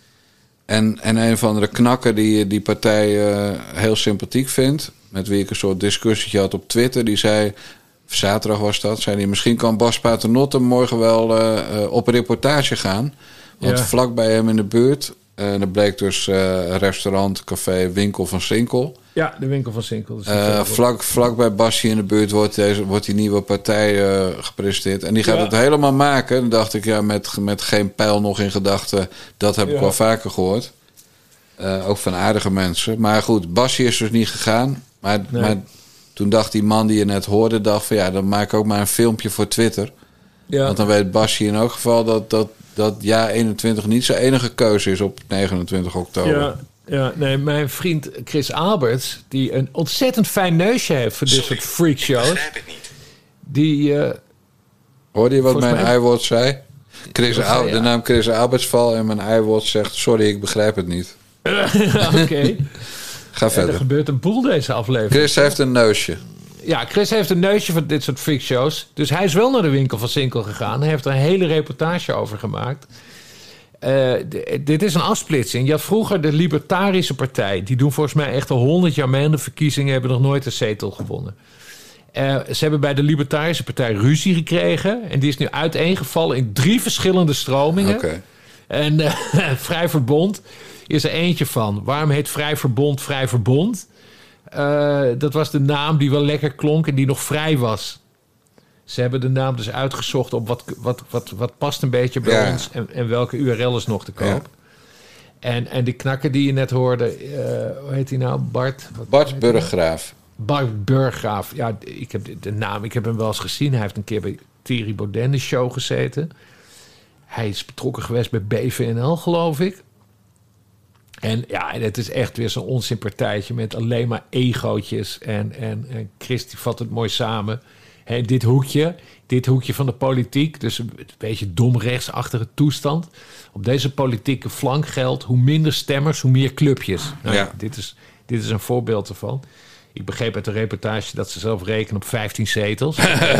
Speaker 1: En, en een van de knakken die die partij uh, heel sympathiek vindt, met wie ik een soort discussietje had op Twitter, die zei, zaterdag was dat, zei hij, misschien kan Bas Paternotte morgen wel uh, uh, op een reportage gaan. Want ja. vlak bij hem in de buurt, en uh, dat bleek dus uh, restaurant, café, winkel van Sinkel.
Speaker 2: Ja, de winkel van Sinkel. Dus
Speaker 1: uh, vlak, vlak bij Basje in de buurt wordt, deze, wordt die nieuwe partij uh, gepresenteerd. En die gaat ja. het helemaal maken. Dan dacht ik, ja, met, met geen pijl nog in gedachten, dat heb ja. ik wel vaker gehoord. Uh, ook van aardige mensen. Maar goed, Basje is dus niet gegaan. Maar, nee. maar toen dacht die man die je net hoorde, dacht van ja, dan maak ik ook maar een filmpje voor Twitter. Ja. Want dan weet Basje in elk geval dat, dat, dat ja eenentwintig niet zijn enige keuze is op negenentwintig oktober.
Speaker 2: Ja. Ja, nee, mijn vriend Chris Alberts, die een ontzettend fijn neusje heeft voor dit soort freakshows. Ik begrijp het niet. Die. Uh,
Speaker 1: Hoorde je wat mijn mij... iWatch zei? Chris Al- ja. De naam Chris Alberts val en mijn iWatch zegt: sorry, ik begrijp het niet.
Speaker 2: Oké. Okay.
Speaker 1: Ga verder.
Speaker 2: Er gebeurt een boel deze aflevering.
Speaker 1: Chris heeft een neusje.
Speaker 2: Ja, Chris heeft een neusje voor dit soort freakshows. Dus hij is wel naar de winkel van Sinkel gegaan. Hij heeft er een hele reportage over gemaakt. Uh, d- dit is een afsplitsing. Je had vroeger de Libertarische Partij. Die doen volgens mij echt al honderd jaar mee aan de verkiezingen. Hebben nog nooit een zetel gewonnen. Uh, ze hebben bij de Libertarische Partij ruzie gekregen. En die is nu uiteengevallen in drie verschillende stromingen.
Speaker 1: Okay.
Speaker 2: En uh, Vrij Verbond is er eentje van. Waarom heet Vrij Verbond Vrij Verbond? Uh, dat was de naam die wel lekker klonk en die nog vrij was. Ze hebben de naam dus uitgezocht op wat, wat, wat, wat past een beetje bij ja. ons... En, en welke U R L is nog te koop. Ja. En, en die knakker die je net hoorde, uh, hoe heet hij nou? Bart? Wat
Speaker 1: Bart Burggraaf.
Speaker 2: Bart Burggraaf. Ja, ik heb de, de naam, ik heb hem wel eens gezien. Hij heeft een keer bij Thierry Baudet de show gezeten. Hij is betrokken geweest bij B V N L, geloof ik. En ja, het is echt weer zo'n onzinpartijtje met alleen maar egootjes. En, en, en Chris die vat het mooi samen. Hè, dit hoekje, dit hoekje van de politiek, dus een beetje domrechtsachtige toestand. Op deze politieke flank geldt, hoe minder stemmers, hoe meer clubjes. Nou,
Speaker 1: Ja.
Speaker 2: dit, is, dit is een voorbeeld ervan. Ik begreep uit de reportage dat ze zelf rekenen op vijftien zetels.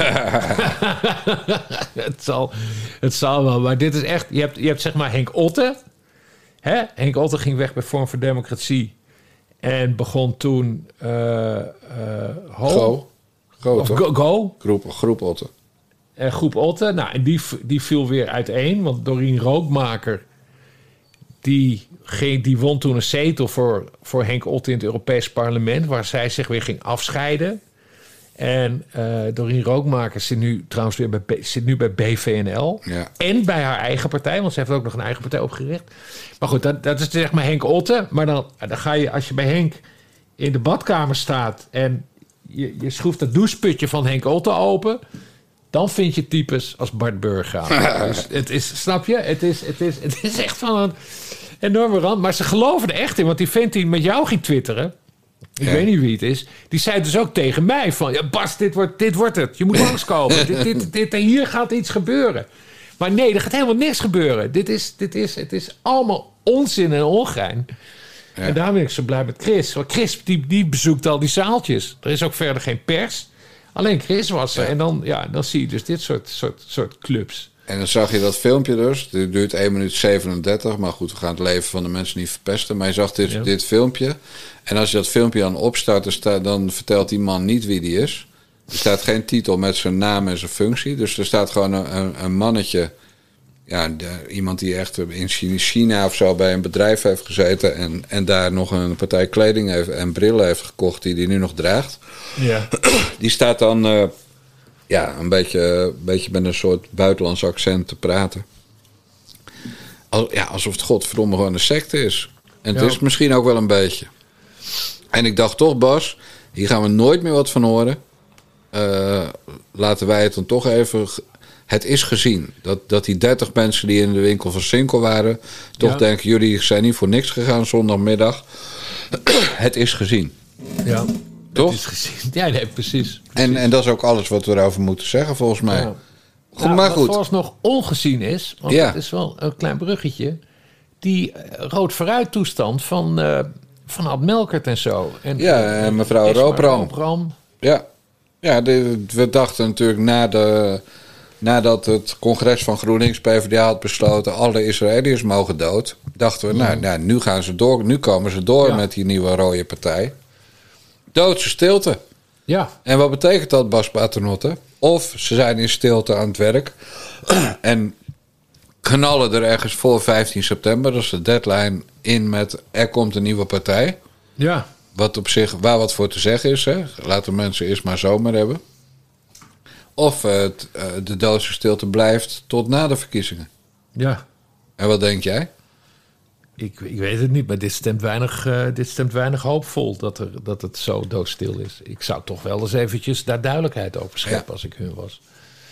Speaker 2: het, zal, het zal wel, maar dit is echt... Je hebt, je hebt zeg maar Henk Otte. Hè? Henk Otte ging weg bij Vorm voor Democratie. En begon toen... Uh, uh, Ho,
Speaker 1: Go. Go,
Speaker 2: of
Speaker 1: toch?
Speaker 2: Go. Go.
Speaker 1: Groep, groep Otte.
Speaker 2: En groep Otte. Nou, en die, die viel weer uiteen. Want Doreen Rookmaker... Die, ging, die won toen een zetel voor, voor Henk Otte in het Europees Parlement... waar zij zich weer ging afscheiden. En uh, Doreen Rookmaker zit nu trouwens weer bij, B, zit nu bij B V N L.
Speaker 1: Ja.
Speaker 2: En bij haar eigen partij, want ze heeft ook nog een eigen partij opgericht. Maar goed, dat, dat is zeg maar Henk Otte. Maar dan, dan ga je, als je bij Henk in de badkamer staat... en je, je schroeft dat doucheputje van Henk Otte open... dan vind je types als Bart Burggraaf. Dus het is, snap je? Het is, het, is, het is echt van een enorme rand. Maar ze geloven er echt in. Want die vent die met jou ging twitteren... ik
Speaker 1: Ja.
Speaker 2: weet niet wie het is... die zei dus ook tegen mij van... ja, Bas, dit wordt, dit wordt het. Je moet langskomen. dit, dit, dit, hier gaat iets gebeuren. Maar nee, er gaat helemaal niks gebeuren. Dit is, dit is, het is allemaal onzin en ongein.
Speaker 1: Ja.
Speaker 2: En daarom ben ik zo blij met Chris. Want Chris die, die bezoekt al die zaaltjes. Er is ook verder geen pers... Alleen Chris was er.
Speaker 1: Ja.
Speaker 2: En dan, ja, dan zie je dus dit soort, soort, soort clubs.
Speaker 1: En dan zag je dat filmpje dus. Dit duurt één minuut zevenendertig. Maar goed, we gaan het leven van de mensen niet verpesten. Maar je zag dit,
Speaker 2: Ja.
Speaker 1: dit filmpje. En als je dat filmpje dan opstart... dan, staat, dan vertelt die man niet wie die is. Er staat geen titel met zijn naam en zijn functie. Dus er staat gewoon een, een, een mannetje... Ja, de, iemand die echt in China of zo bij een bedrijf heeft gezeten... en, en daar nog een partij kleding heeft en brillen heeft gekocht... die hij nu nog draagt.
Speaker 2: Ja.
Speaker 1: Die staat dan uh, ja, een beetje, een beetje met een soort buitenlands accent te praten. Al, ja, alsof het godverdomme gewoon een secte is. En het
Speaker 2: Ja.
Speaker 1: is misschien ook wel een beetje. En ik dacht toch, Bas, hier gaan we nooit meer wat van horen. Uh, laten wij het dan toch even... Het is gezien. Dat, dat die dertig mensen die in de winkel van Sinkel waren... toch
Speaker 2: Ja.
Speaker 1: denken, jullie zijn niet voor niks gegaan zondagmiddag. Het is gezien.
Speaker 2: Ja.
Speaker 1: Toch?
Speaker 2: Het is gezien. Ja, nee, precies.
Speaker 1: En, en dat is ook alles wat we erover moeten zeggen, volgens mij.
Speaker 2: Ja.
Speaker 1: Goed,
Speaker 2: Nou,
Speaker 1: maar
Speaker 2: wat
Speaker 1: goed.
Speaker 2: vooralsnog ongezien is... want
Speaker 1: Ja.
Speaker 2: het is wel een klein bruggetje... die uh, rood vooruit toestand van, uh, van Ad Melkert en zo. En,
Speaker 1: Ja, en mevrouw
Speaker 2: Esma
Speaker 1: Roopram.
Speaker 2: Roopram.
Speaker 1: Ja, ja de, we dachten natuurlijk na de, nadat het congres van GroenLinks P v d A had besloten... alle Israëliërs mogen dood. Dachten we, nou, nou nu, gaan ze door, nu komen ze door
Speaker 2: Ja.
Speaker 1: met die nieuwe rode partij. Doodse stilte.
Speaker 2: Ja,
Speaker 1: En wat betekent dat, Bas Paternotte? Of ze zijn in stilte aan het werk... en knallen er ergens voor vijftien september... dat is de deadline in met... er komt een nieuwe partij...
Speaker 2: ja.
Speaker 1: Wat op zich, waar wat voor te zeggen is. Hè? Laten mensen eerst maar zomer hebben. Of uh, t, uh, de doodse stilte blijft tot na de verkiezingen.
Speaker 2: Ja.
Speaker 1: En wat denk jij?
Speaker 2: Ik, ik weet het niet, maar dit stemt weinig, uh, dit stemt weinig hoopvol dat, er, dat het zo doodstil is. Ik zou toch wel eens eventjes daar duidelijkheid over scheppen
Speaker 1: Ja.
Speaker 2: als ik hun was.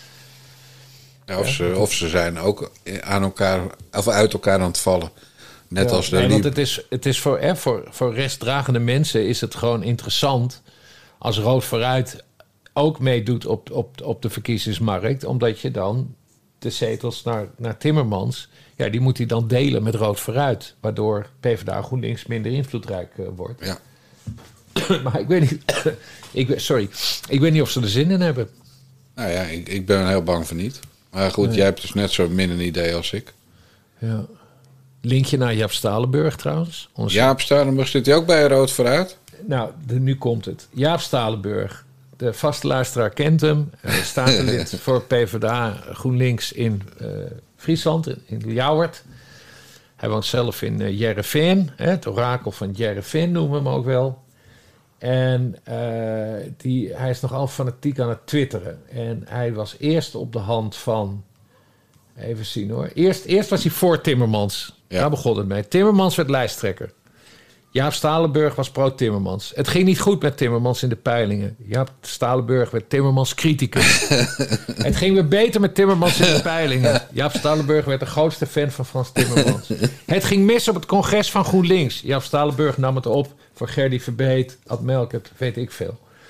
Speaker 1: Ja, of, ze, of ze zijn ook aan elkaar, of uit elkaar aan het vallen. Net
Speaker 2: Ja,
Speaker 1: als de
Speaker 2: nee, want
Speaker 1: liep-
Speaker 2: het is, het is voor, hè, voor, voor restdragende mensen is het gewoon interessant als Rood Vooruit ook meedoet op, op, op de verkiezingsmarkt. Omdat je dan de zetels naar, naar Timmermans, ja, die moet hij dan delen met Rood Vooruit. Waardoor PvdA GroenLinks minder invloedrijk uh, wordt.
Speaker 1: Ja.
Speaker 2: Maar ik weet niet, ik, weet- sorry, ik weet niet of ze er zin in hebben.
Speaker 1: Nou ja, ik, ik ben heel bang voor niet. Maar goed, jij hebt dus net zo min een idee als ik.
Speaker 2: Ja. Linkje naar Jaap Stalenburg trouwens. Onze
Speaker 1: Jaap Stadenburg zit hij ook bij Rood Vooruit?
Speaker 2: Nou, de, nu komt het. Jaap Stalenburg, de vaste luisteraar kent hem. Hij staat er lid voor PvdA GroenLinks in uh, Friesland, in, in Ljouwert. Hij woont zelf in uh, Jereveen, hè, het orakel van Jereveen noemen we hem ook wel. En uh, die, hij is nogal fanatiek aan het twitteren. En hij was eerst op de hand van... Even zien hoor. Eerst, eerst was hij voor Timmermans.
Speaker 1: Ja.
Speaker 2: Daar begon het mee. Timmermans werd lijsttrekker. Jaap Stalenburg was pro-Timmermans. Het ging niet goed met Timmermans in de peilingen. Jaap Stalenburg werd Timmermans criticus. Het ging weer beter met Timmermans in de peilingen. Jaap Stalenburg werd de grootste fan van Frans Timmermans. Het ging mis op het congres van GroenLinks. Jaap Stalenburg nam het op voor Gerdy Verbeet, Ad Melkert, weet ik veel.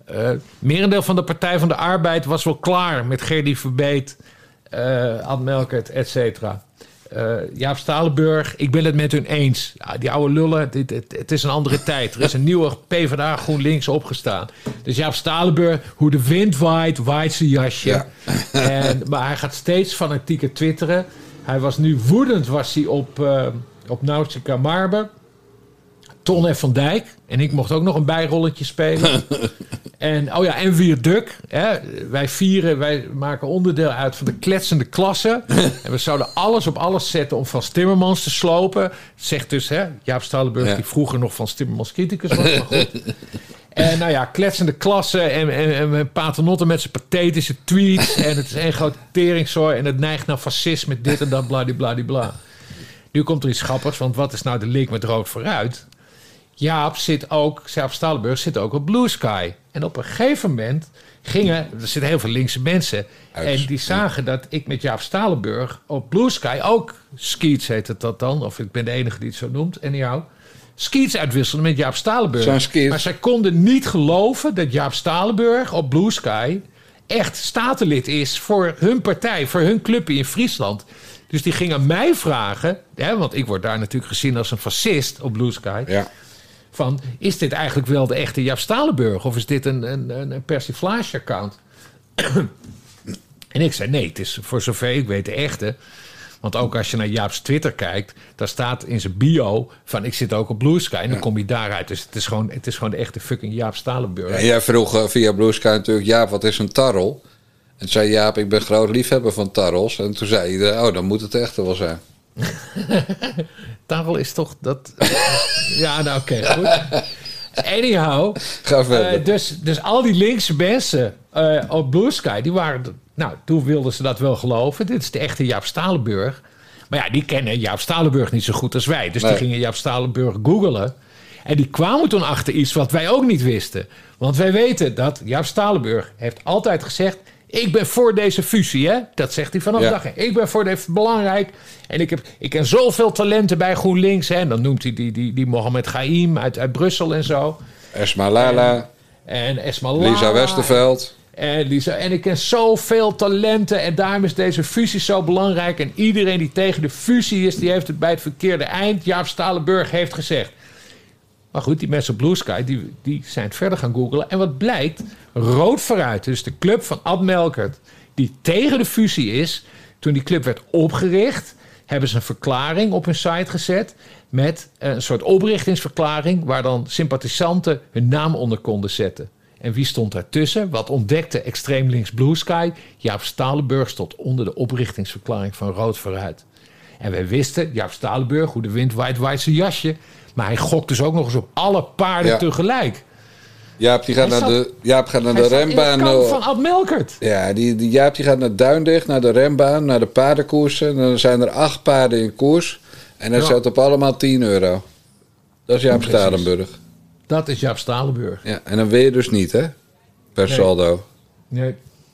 Speaker 2: uh, merendeel van de Partij van de Arbeid was wel klaar met Gerdy Verbeet, uh, Ad Melkert, et cetera. Uh, Jaap Stalenburg, ik ben het met hun eens. Ja, die oude lullen, dit, het, het is een andere tijd. Er is een nieuwe PvdA GroenLinks opgestaan. Dus Jaap Stalenburg, hoe de wind waait, waait zijn jasje. Ja. En, maar hij gaat steeds fanatieker twitteren. Hij was nu woedend, was hij op, uh, op Nausicaa Marbe. Ton F. van Dijk. En ik mocht ook nog een bijrolletje spelen. En, oh ja, en Vierduk. Hè. Wij vieren, wij maken onderdeel uit van de kletsende klasse. En we zouden alles op alles zetten om Frans Timmermans te slopen. Zegt dus, hè, Jaap Stalenburg, ja. die vroeger nog Frans Timmermans criticus was. Maar goed. En nou ja, kletsende klasse en, en, en Paternotte met zijn pathetische tweets. En het is één grote teringzooi en het neigt naar fascisme, dit en dat, bladibladibla. Nu komt er iets grappigs, want wat is nou de link met Rood Vooruit? Jaap zit ook, Jaap Stalenburg zit ook op Blue Sky. En op een gegeven moment gingen, er zitten heel veel linkse mensen. Uit, en die zagen ja. dat ik met Jaap Stalenburg op Blue Sky ook, Skeets heet het dat dan, of ik ben de enige die het zo noemt, en jou, Skeets uitwisselde met Jaap Stalenburg. Maar zij konden niet geloven dat Jaap Stalenburg op Blue Sky echt statenlid is voor hun partij, voor hun clubje in Friesland. Dus die gingen mij vragen, hè, want ik word daar natuurlijk gezien als een fascist op Blue Sky. Ja. Van, is dit eigenlijk wel de echte Jaap Stalenburg? Of is dit een, een, een persiflage-account? En ik zei, nee, het is voor zover ik weet de echte. Want ook als je naar Jaap's Twitter kijkt, daar staat in zijn bio van, ik zit ook op Blue Sky. En dan ja. kom je daaruit. Dus het is, gewoon, het is gewoon de echte fucking Jaap Stalenburg.
Speaker 1: Ja, jij vroeg uh, via Blue Sky natuurlijk, Jaap, wat is een tarrel? En zei Jaap, ik ben groot liefhebber van tarrels. En toen zei hij, oh, dan moet het echt wel zijn.
Speaker 2: Tarrel is toch dat... ja, nou oké, okay, goed. Anyhow.
Speaker 1: Ga verder.
Speaker 2: Uh, dus, dus al die linkse mensen uh, op Blue Sky, die waren... Nou, toen wilden ze dat wel geloven. Dit is de echte Jaap Stalenburg. Maar ja, die kennen Jaap Stalenburg niet zo goed als wij. Dus nee. die gingen Jaap Stalenburg googlen. En die kwamen toen achter iets wat wij ook niet wisten. Want wij weten dat Jaap Stalenburg heeft altijd gezegd, ik ben voor deze fusie, hè? Dat zegt hij vanaf ja. dag. Ik ben voor deze belangrijk. En ik, heb, ik ken zoveel talenten bij GroenLinks. Hè? En dan noemt hij die, die, die Mohammed Gaïm uit, uit Brussel en zo.
Speaker 1: Esma Lala.
Speaker 2: En, en Esma Lala.
Speaker 1: Lisa Westerveld.
Speaker 2: En, Lisa, en ik ken zoveel talenten. En daarom is deze fusie zo belangrijk. En iedereen die tegen de fusie is, die heeft het bij het verkeerde eind. Jaap Stalenburg heeft gezegd. Maar goed, die mensen op Blue Sky, die, die zijn verder gaan googlen. En wat blijkt? Rood Vooruit, dus de club van Ad Melkert, die tegen de fusie is. Toen die club werd opgericht, hebben ze een verklaring op hun site gezet met een soort oprichtingsverklaring waar dan sympathisanten hun naam onder konden zetten. En wie stond daartussen? Wat ontdekte extreem links Blue Sky? Jaap Stalenburg stond onder de oprichtingsverklaring van Rood Vooruit. En wij wisten, Jaap Stalenburg, hoe de wind waait, waait zijn jasje. Maar hij gokt dus ook nog eens op alle paarden ja. tegelijk.
Speaker 1: Jaap, die gaat
Speaker 2: hij
Speaker 1: naar
Speaker 2: zat,
Speaker 1: de, Jaap gaat naar de rembaan.
Speaker 2: In het kamp van Ad Melkert.
Speaker 1: Ja, die, die Jaap die gaat naar Duindicht, naar de rembaan, naar de paardenkoersen. En dan zijn er acht paarden in koers. En dat ja. zet op allemaal tien euro. Dat is Jaap Stalenburg.
Speaker 2: Dat is Jaap Stalenburg.
Speaker 1: Ja, en dan weet je dus niet, hè? Per nee. saldo.
Speaker 2: Nee.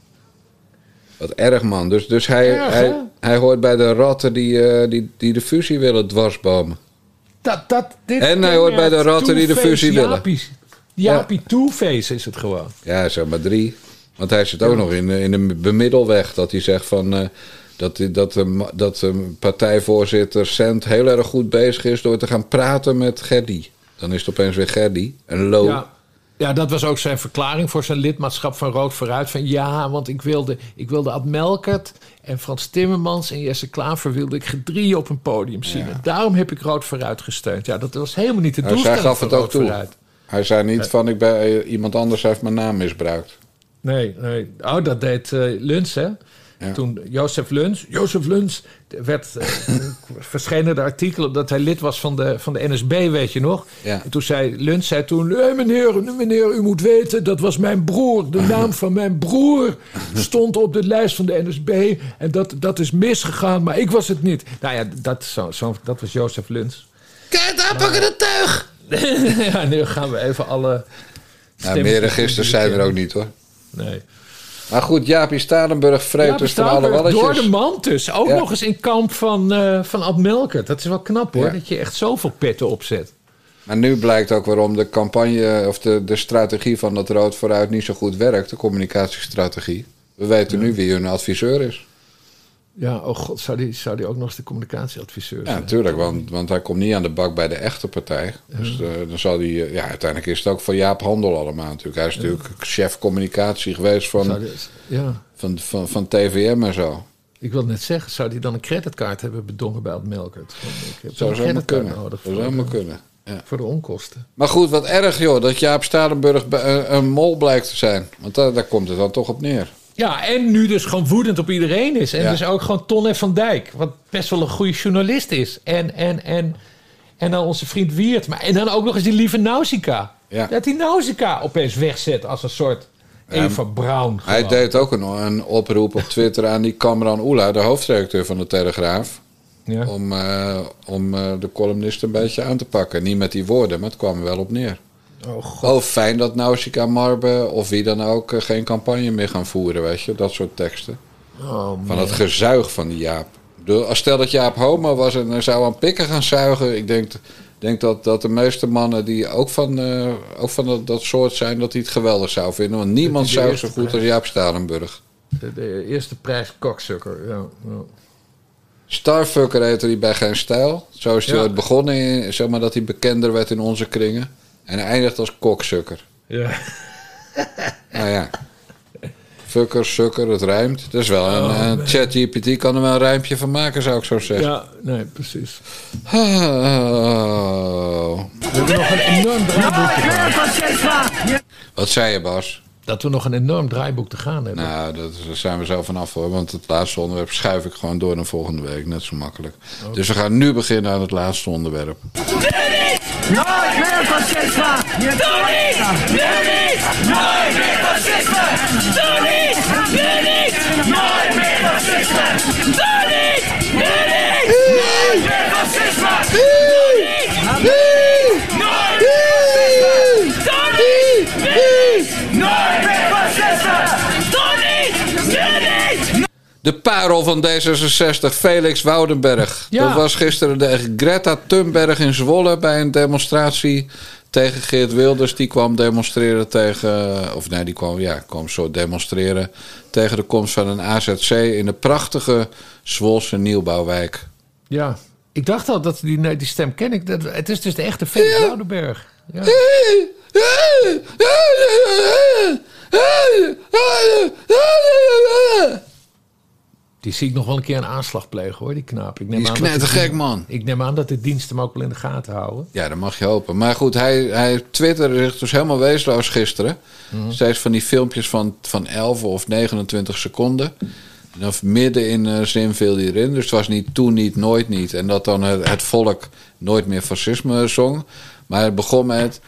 Speaker 1: Wat erg, man. Dus, dus hij, erg, hij, hij hoort bij de ratten die, uh, die, die de fusie willen dwarsbomen.
Speaker 2: Dat, dat, dit
Speaker 1: en hij hoort bij de ratten die de fusie willen.
Speaker 2: Jaapie ja. Two-Face is het gewoon.
Speaker 1: Ja, zeg maar drie. Want hij zit ook ja. nog in, in de bemiddelweg. Dat hij zegt van, uh, dat, dat, de, dat de partijvoorzitter Cent heel erg goed bezig is door te gaan praten met Gerdy. Dan is het opeens weer Gerdy. En Lo.
Speaker 2: Ja. Ja, dat was ook zijn verklaring voor zijn lidmaatschap van Rood Vooruit. Van ja, want ik wilde, ik wilde Ad Melkert en Frans Timmermans en Jesse Klaver wilde ik gedrieën op een podium zien. Ja. En daarom heb ik Rood Vooruit gesteund. Ja, dat was helemaal niet de doelstelling
Speaker 1: van Rood
Speaker 2: Vooruit.
Speaker 1: Hij gaf het ook toe. Hij zei niet nee. van ik ben, uh, iemand anders heeft mijn naam misbruikt.
Speaker 2: Nee, nee. Oh, dat deed uh, Luns, hè? Ja. Toen Jozef Luns, Jozef Luns werd uh, verschenen de artikelen dat hij lid was van de, van de N S B, weet je nog? Ja. En toen zei Luns zei toen, nee, meneer, meneer, u moet weten, dat was mijn broer. De naam van mijn broer stond op de lijst van de N S B en dat, dat is misgegaan, maar ik was het niet. Nou ja, dat, zo, zo, dat was Jozef Luns.
Speaker 1: Kijk, daar pakken de teug!
Speaker 2: Ja, nu gaan we even alle...
Speaker 1: Nou, meer registers zijn er ook niet, hoor.
Speaker 2: Nee.
Speaker 1: Maar goed, Jaapie Stalenburg vreet dus van alle walletjes.
Speaker 2: Door de mand dus. Ook ja. nog eens in kamp van, uh, van Ad Melkert. Dat is wel knap, hoor. Ja. Dat je echt zoveel petten opzet.
Speaker 1: Maar nu blijkt ook waarom de campagne of de, de strategie van dat Rood Vooruit niet zo goed werkt. De communicatiestrategie. We weten nu wie hun adviseur is.
Speaker 2: Ja, oh god, zou die, zou die ook nog eens de communicatieadviseur zijn?
Speaker 1: Ja, natuurlijk, want, want hij komt niet aan de bak bij de echte partij. Ja. Dus uh, dan zal hij... Uh, ja, uiteindelijk is het ook van Jaap Handel allemaal natuurlijk. Hij is ja. natuurlijk chef communicatie geweest van, die, ja. van, van, van T V M en zo.
Speaker 2: Ik wil net zeggen, zou hij dan een creditcard hebben bedongen bij het Melkert? Ik heb
Speaker 1: zou
Speaker 2: een
Speaker 1: zo kunnen.
Speaker 2: nodig
Speaker 1: zou voor, de, kunnen. Ja.
Speaker 2: voor de onkosten.
Speaker 1: Maar goed, wat erg joh, dat Jaap Stadenburg een, een mol blijkt te zijn. Want daar, daar komt het dan toch op neer.
Speaker 2: Ja, en nu dus gewoon woedend op iedereen is. En ja. dus ook gewoon Ton F. van Dijk, wat best wel een goede journalist is. En, en, en, en dan onze vriend Wiert. Maar, en dan ook nog eens die lieve Nausicaa. Ja. Dat die Nausicaa opeens wegzet als een soort Eva ja, Braun.
Speaker 1: Hij gewoon. deed ook een, een oproep op Twitter aan die Kamran Oela, de hoofdredacteur van de Telegraaf. Ja. Om, uh, om uh, de columnist een beetje aan te pakken. Niet met die woorden, maar het kwam er wel op neer. Oh, God. Oh, fijn dat Nausicaa Marbe of wie dan ook uh, geen campagne meer gaan voeren, weet je. Dat soort teksten. Oh, van het gezuig van die Jaap. De, stel dat Jaap homo was en er zou aan pikken gaan zuigen. Ik denk, denk dat, dat de meeste mannen die ook van, uh, ook van dat, dat soort zijn, dat die het geweldig zou vinden. Want niemand zuigt zo goed prijs. als Jaap Stadenburg.
Speaker 2: De, de eerste prijs koksukker, ja. ja.
Speaker 1: Starfucker heette hij bij Geen Stijl. Zo is hij ja. ooit begonnen, in, zeg maar dat hij bekender werd in onze kringen. En hij eindigt als koksukker. Ja. Nou ja. Fucker, sukker, het rijmt. Dat is wel een, oh, een nee. ChatGPT kan er wel een rijmpje van maken, zou ik zo zeggen.
Speaker 2: Ja, nee, precies.
Speaker 1: Oh.
Speaker 2: We hebben nog een enorm draaiboek te gaan.
Speaker 1: Wat zei je, Bas?
Speaker 2: Dat we nog een enorm draaiboek te gaan hebben.
Speaker 1: Nou, daar zijn we zo vanaf hoor. Want het laatste onderwerp schuif ik gewoon door naar volgende week. Net zo makkelijk. Okay. Dus we gaan nu beginnen aan het laatste onderwerp. Doe niet! Nooit meer fascisme! Doe niet! Doe niet! Nooit meer fascisme! Doe niet! Doe niet! Nooit meer fascisme! Doe niet! Doe niet! Nooit meer fascisme! Doe niet! Doe niet! Nooit meer fascisme! Doe niet! Nooit meer fascisme! Doe niet! Doe niet! De parel van D zesenzestig, Felix Woudenberg. Ja. Dat was gisteren de Greta Thunberg in Zwolle bij een demonstratie tegen Geert Wilders. Die kwam demonstreren tegen... Of nee, die kwam, ja, kwam zo demonstreren tegen de komst van een A Z C in de prachtige Zwolse nieuwbouwwijk.
Speaker 2: Ja, ik dacht al dat die, nee, die stem ken ik. Dat, het is dus de echte Felix ja. Woudenberg. Ja. Die zie ik nog wel een keer een aanslag plegen, hoor, die knaap. Ik neem
Speaker 1: die is knettergek, man.
Speaker 2: Ik neem aan dat de diensten hem ook wel in de gaten houden.
Speaker 1: Ja, dat mag je hopen. Maar goed, hij, hij twitterde zich dus helemaal wezenloos gisteren. Mm-hmm. Steeds van die filmpjes van, van elf of negenentwintig seconden. En dan midden in uh, zin viel hij erin. Dus het was niet toen niet, nooit niet. En dat dan het, het volk nooit meer fascisme zong. Maar het begon met...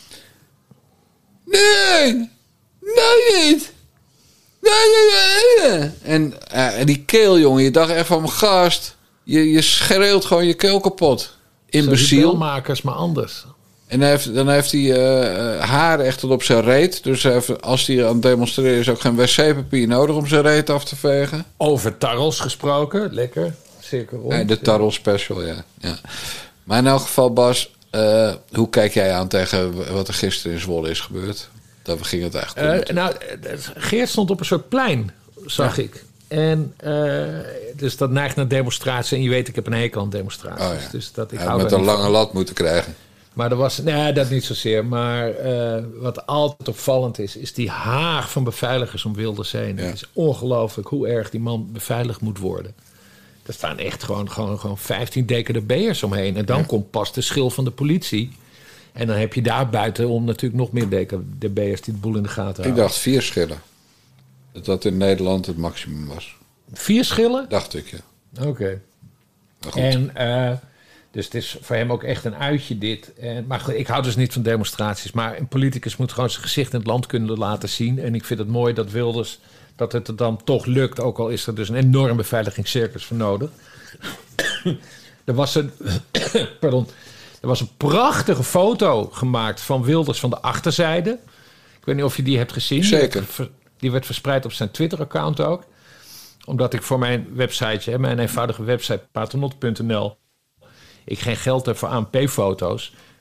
Speaker 1: Nee! Nee niet! Nee, nee, nee. En, uh, en die keel, jongen. Je dacht echt van mijn gast. Je, je schreeuwt gewoon je keel kapot. Imbeciel.
Speaker 2: Makers, maar anders.
Speaker 1: En dan heeft, dan heeft hij uh, haar echt tot op zijn reet. Dus heeft, als hij aan het demonstreren is ook geen wc-papier nodig om zijn reet af te vegen.
Speaker 2: Over tarrels gesproken. Lekker. Cirkel rond.
Speaker 1: Nee, de tarrel special, ja. ja. Maar in elk geval, Bas... Uh, hoe kijk jij aan tegen wat er gisteren in Zwolle is gebeurd? Daar ging het eigenlijk
Speaker 2: uh, Nou, Geert stond op een soort plein, zag ja. ik. En uh, dus dat neigt naar demonstratie. En je weet, ik heb een hekel aan demonstraties. Oh ja. Dus dat ik
Speaker 1: ja, met een lange van. lat moeten krijgen.
Speaker 2: Maar er was, nee, dat niet zozeer. Maar uh, wat altijd opvallend is, is die haag van beveiligers om Wilders heen. Ja. Het is ongelooflijk hoe erg die man beveiligd moet worden. Er staan echt gewoon, gewoon, gewoon vijftien D K D B'ers omheen. En dan ja. komt pas de schil van de politie. En dan heb je daar buiten om natuurlijk nog meer D K D B'ers die de boel in de gaten houden.
Speaker 1: Ik dacht vier schillen. Dat dat in Nederland het maximum was.
Speaker 2: Vier schillen?
Speaker 1: Dacht ik, ja.
Speaker 2: Oké. Okay. En uh, dus het is voor hem ook echt een uitje dit. En, maar goed, ik hou dus niet van demonstraties. Maar een politicus moet gewoon zijn gezicht in het land kunnen laten zien. En ik vind het mooi dat Wilders... dat het er dan toch lukt, ook al is er dus een enorme beveiligingscircus voor nodig. er, was een, pardon, er was een prachtige foto gemaakt van Wilders van de achterzijde. Ik weet niet of je die hebt gezien.
Speaker 1: Zeker.
Speaker 2: Die werd, die werd verspreid op zijn Twitter-account ook. Omdat ik voor mijn websiteje, mijn eenvoudige website, paternotte punt n l... ik geen geld heb voor A N P-foto's...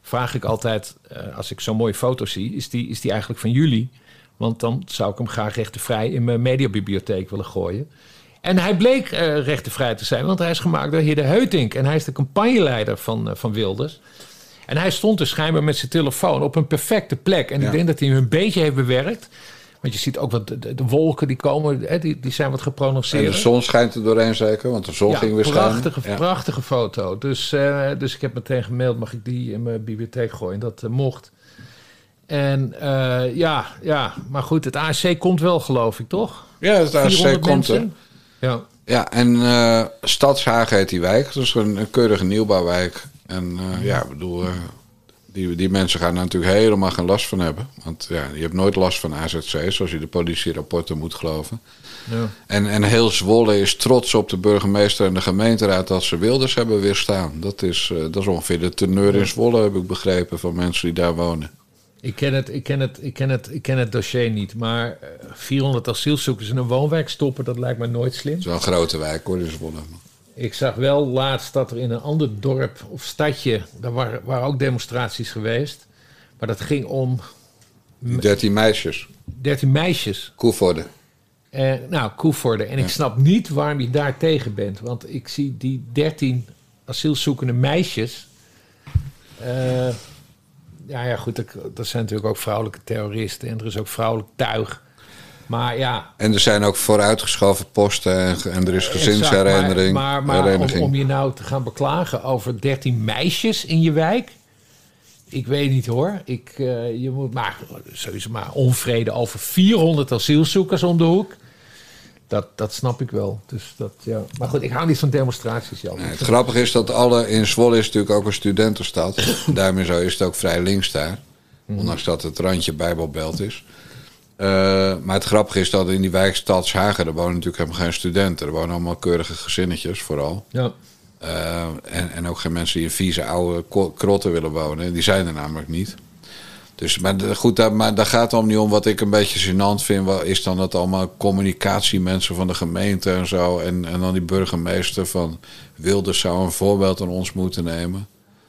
Speaker 2: vraag ik altijd, uh, als ik zo'n mooie foto zie, is die, is die eigenlijk van jullie? Want dan zou ik hem graag rechtenvrij in mijn mediabibliotheek willen gooien. En hij bleek uh, rechtenvrij te zijn, want hij is gemaakt door heer De Heutink. En hij is de campagneleider van, uh, van Wilders. En hij stond dus schijnbaar met zijn telefoon op een perfecte plek. En ja. ik denk dat hij hem een beetje heeft bewerkt. Want je ziet ook wat de, de, de wolken die komen, hè, die, die zijn wat geprononceerd.
Speaker 1: En de zon schijnt er doorheen zeker, want de zon
Speaker 2: ja,
Speaker 1: ging weer schijnen.
Speaker 2: Prachtige, ja. prachtige foto. Dus, uh, dus ik heb meteen gemaild, mag ik die in mijn bibliotheek gooien? Dat uh, mocht. En uh, ja, ja, maar goed, het A S C komt wel, geloof ik, toch?
Speaker 1: Ja, het A S C komt er.
Speaker 2: Ja.
Speaker 1: Ja, en uh, Stadshagen heet die wijk. Dus een, een keurige nieuwbouwwijk. En uh, ja, ik bedoel, uh, die, die mensen gaan daar natuurlijk helemaal geen last van hebben. Want ja, je hebt nooit last van A Z C's, als je de politierapporten moet geloven. Ja. En, en heel Zwolle is trots op de burgemeester en de gemeenteraad dat ze Wilders hebben weerstaan. Dat is, uh, dat is ongeveer de teneur in Zwolle, heb ik begrepen, van mensen die daar wonen.
Speaker 2: Ik ken het, ik ken het, ik ken het, ik ken het dossier niet. Maar vierhonderd asielzoekers in een woonwijk stoppen, dat lijkt me nooit slim.
Speaker 1: Het is wel een grote wijk hoor, in Zwolle.
Speaker 2: Ik zag wel laatst dat er in een ander dorp of stadje, daar waren, waren ook demonstraties geweest. Maar dat ging om...
Speaker 1: dertien meisjes.
Speaker 2: dertien meisjes.
Speaker 1: Koevoorde.
Speaker 2: Uh, nou, Koevoorde. En ja. ik snap niet waarom je daar tegen bent. Want ik zie die dertien asielzoekende meisjes... Uh, Ja, ja, goed, dat zijn natuurlijk ook vrouwelijke terroristen. En er is ook vrouwelijk tuig. Maar ja...
Speaker 1: En er zijn ook vooruitgeschoven posten en, en er is gezinsherinnering.
Speaker 2: Maar, maar, maar om, om je nou te gaan beklagen over dertien meisjes in je wijk... Ik weet niet hoor. Ik, uh, je moet maar sowieso maar onvrede over vierhonderd asielzoekers om de hoek. Dat, dat snap ik wel. Dus dat, ja. Maar goed, ik hou niet van demonstraties. Ja.
Speaker 1: Nee, het grappige is dat alle... In Zwolle is natuurlijk ook een studentenstad. Daarmee zo is het ook vrij links daar. Mm. Ondanks dat het randje Bijbelbelt is. Uh, maar het grappige is dat in die wijk Stadshagen... er wonen natuurlijk helemaal geen studenten. Er wonen allemaal keurige gezinnetjes vooral.
Speaker 2: Ja.
Speaker 1: Uh, en, en ook geen mensen die in vieze oude krotten willen wonen. Die zijn er namelijk niet. Dus, maar goed, daar, maar daar gaat het om niet om. Wat ik een beetje gênant vind, is dan dat allemaal communicatiemensen van de gemeente en zo. En, en dan die burgemeester van Wilders zou een voorbeeld aan ons moeten nemen.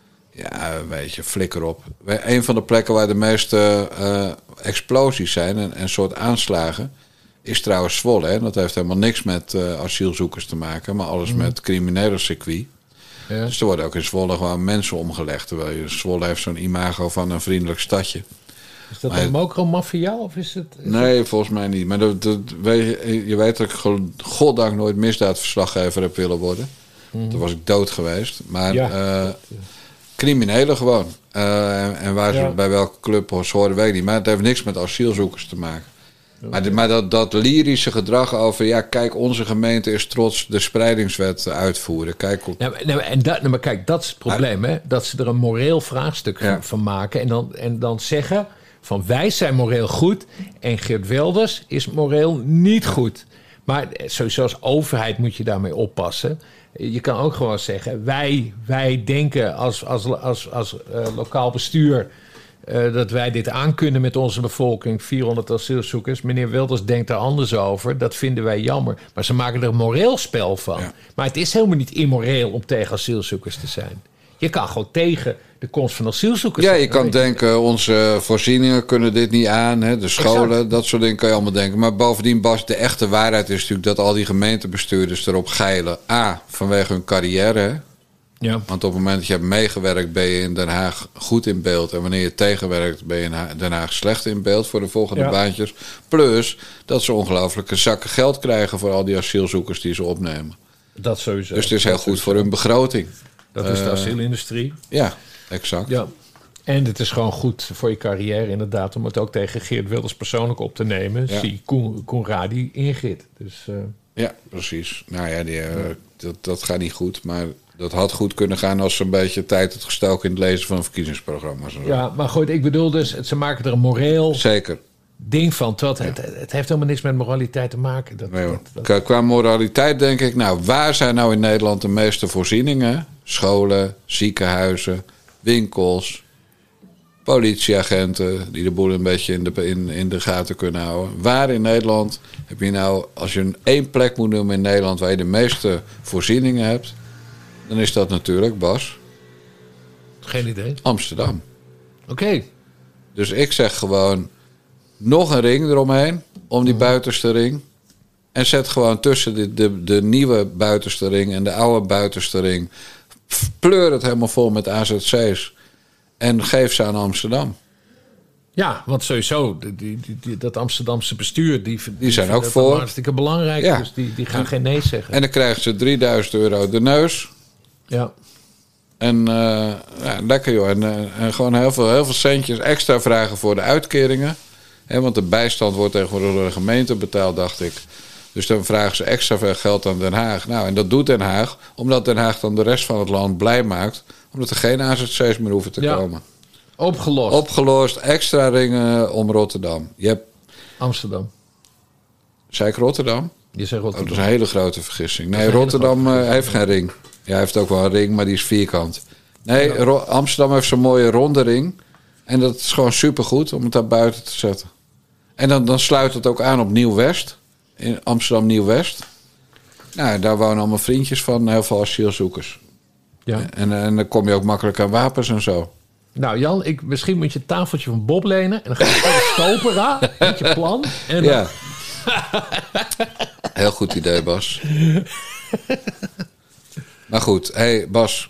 Speaker 1: Ja, weet je, flikker op. Een van de plekken waar de meeste uh, explosies zijn en een soort aanslagen is trouwens Zwolle. Hè? Dat heeft helemaal niks met uh, asielzoekers te maken, maar alles mm. met criminele circuit. Ja. Dus er worden ook in Zwolle gewoon mensen omgelegd. Terwijl je, Zwolle heeft zo'n imago van een vriendelijk stadje.
Speaker 2: Is dat dan ook gewoon maffia? Of is het, is
Speaker 1: nee, het... volgens mij niet. Maar dat, dat, weet je, je weet dat ik goddank nooit misdaadverslaggever heb willen worden. Mm. Toen was ik dood geweest. Maar ja, uh, dat, uh... criminelen gewoon. Uh, en, en waar ja. ze bij welke club horen, weet ik niet. Maar het heeft niks met asielzoekers te maken. Okay. Maar, maar dat, dat lyrische gedrag over... ja, kijk, onze gemeente is trots de spreidingswet uitvoeren. Kijk, op...
Speaker 2: ja, maar, en dat, maar kijk, dat is het probleem. Hè? Dat ze er een moreel vraagstuk ja. van maken. En dan, en dan zeggen van wij zijn moreel goed... en Geert Wilders is moreel niet goed. Maar sowieso als overheid moet je daarmee oppassen. Je kan ook gewoon zeggen... wij, wij denken als, als, als, als uh, lokaal bestuur... Uh, dat wij dit aankunnen met onze bevolking, vierhonderd asielzoekers. Meneer Wilders denkt er anders over. Dat vinden wij jammer. Maar ze maken er een moreel spel van. Ja. Maar het is helemaal niet immoreel om tegen asielzoekers te zijn. Je kan gewoon tegen de komst van asielzoekers
Speaker 1: ja,
Speaker 2: zijn.
Speaker 1: Je kan denken, onze voorzieningen kunnen dit niet aan. Hè? De scholen, exact. Dat soort dingen kan je allemaal denken. Maar bovendien, Bas, de echte waarheid is natuurlijk... dat al die gemeentebestuurders erop geilen. A, vanwege hun carrière, hè? Ja. Want op het moment dat je hebt meegewerkt ben je in Den Haag goed in beeld. En wanneer je tegenwerkt ben je in Den Haag slecht in beeld voor de volgende ja. baantjes. Plus dat ze ongelooflijke zakken geld krijgen voor al die asielzoekers die ze opnemen.
Speaker 2: Dat sowieso.
Speaker 1: Dus het is heel
Speaker 2: dat
Speaker 1: goed
Speaker 2: sowieso.
Speaker 1: voor hun begroting.
Speaker 2: Dat is de asielindustrie. Uh,
Speaker 1: ja, exact.
Speaker 2: Ja. En het is gewoon goed voor je carrière inderdaad... om het ook tegen Geert Wilders persoonlijk op te nemen. Ja. Zie Koen, Koenradi Ingrid. Dus, uh...
Speaker 1: ja, precies. Nou ja, die, uh, dat, dat gaat niet goed, maar... Dat had goed kunnen gaan als ze een beetje tijd had gestoken in het lezen van verkiezingsprogramma's. En zo.
Speaker 2: Ja, maar goed, ik bedoel dus, ze maken er een moreel
Speaker 1: Zeker.
Speaker 2: ding van. Terwijl het, ja. het, het heeft helemaal niks met moraliteit te maken. Dat,
Speaker 1: nee,
Speaker 2: dat, dat...
Speaker 1: Qua moraliteit denk ik, nou, waar zijn nou in Nederland de meeste voorzieningen? Scholen, ziekenhuizen, winkels, politieagenten... die de boel een beetje in de, in, in de gaten kunnen houden. Waar in Nederland heb je nou, als je een één plek moet noemen in Nederland... waar je de meeste voorzieningen hebt... dan is dat natuurlijk, Bas...
Speaker 2: Geen idee.
Speaker 1: Amsterdam.
Speaker 2: Oké. Okay.
Speaker 1: Dus ik zeg gewoon nog een ring eromheen, om die buitenste ring. En zet gewoon tussen de, de, de nieuwe buitenste ring en de oude buitenste ring. Pleur het helemaal vol met A Z C's. En geef ze aan Amsterdam.
Speaker 2: Ja, want sowieso, die, die, die, dat Amsterdamse bestuur... die, die,
Speaker 1: die zijn ook
Speaker 2: dat
Speaker 1: voor.
Speaker 2: Hartstikke belangrijk, ja. Dus die, die gaan en, geen nee zeggen.
Speaker 1: En dan krijgen ze drieduizend euro de neus.
Speaker 2: Ja.
Speaker 1: En uh, ja, lekker joh. En, uh, en gewoon heel veel, heel veel centjes extra vragen voor de uitkeringen. He, want de bijstand wordt tegenwoordig door de gemeente betaald, dacht ik. Dus dan vragen ze extra veel geld aan Den Haag. Nou, en dat doet Den Haag, omdat Den Haag dan de rest van het land blij maakt. Omdat er geen A Z C's meer hoeven te ja. komen.
Speaker 2: Opgelost.
Speaker 1: Opgelost, extra ringen om Rotterdam. Je hebt...
Speaker 2: Amsterdam.
Speaker 1: Zei ik Rotterdam?
Speaker 2: Je zegt Rotterdam.
Speaker 1: Oh, dat is een hele grote vergissing. Nee, Rotterdam uh, heeft geen ring. Ja, hij heeft ook wel een ring, maar die is vierkant. Nee, ja. Ro- Amsterdam heeft zo'n mooie ronde ring. En dat is gewoon supergoed om het daar buiten te zetten. En dan, dan sluit het ook aan op Nieuw-West. In Amsterdam Nieuw-West. Nou, daar wonen allemaal vriendjes van, heel veel asielzoekers. Ja. En, en dan kom je ook makkelijk aan wapens en zo.
Speaker 2: Nou Jan, ik, misschien moet je een tafeltje van Bob lenen. En dan ga je de stopera met je plan. En dan...
Speaker 1: Ja. Heel goed idee, Bas. Maar goed, hey Bas.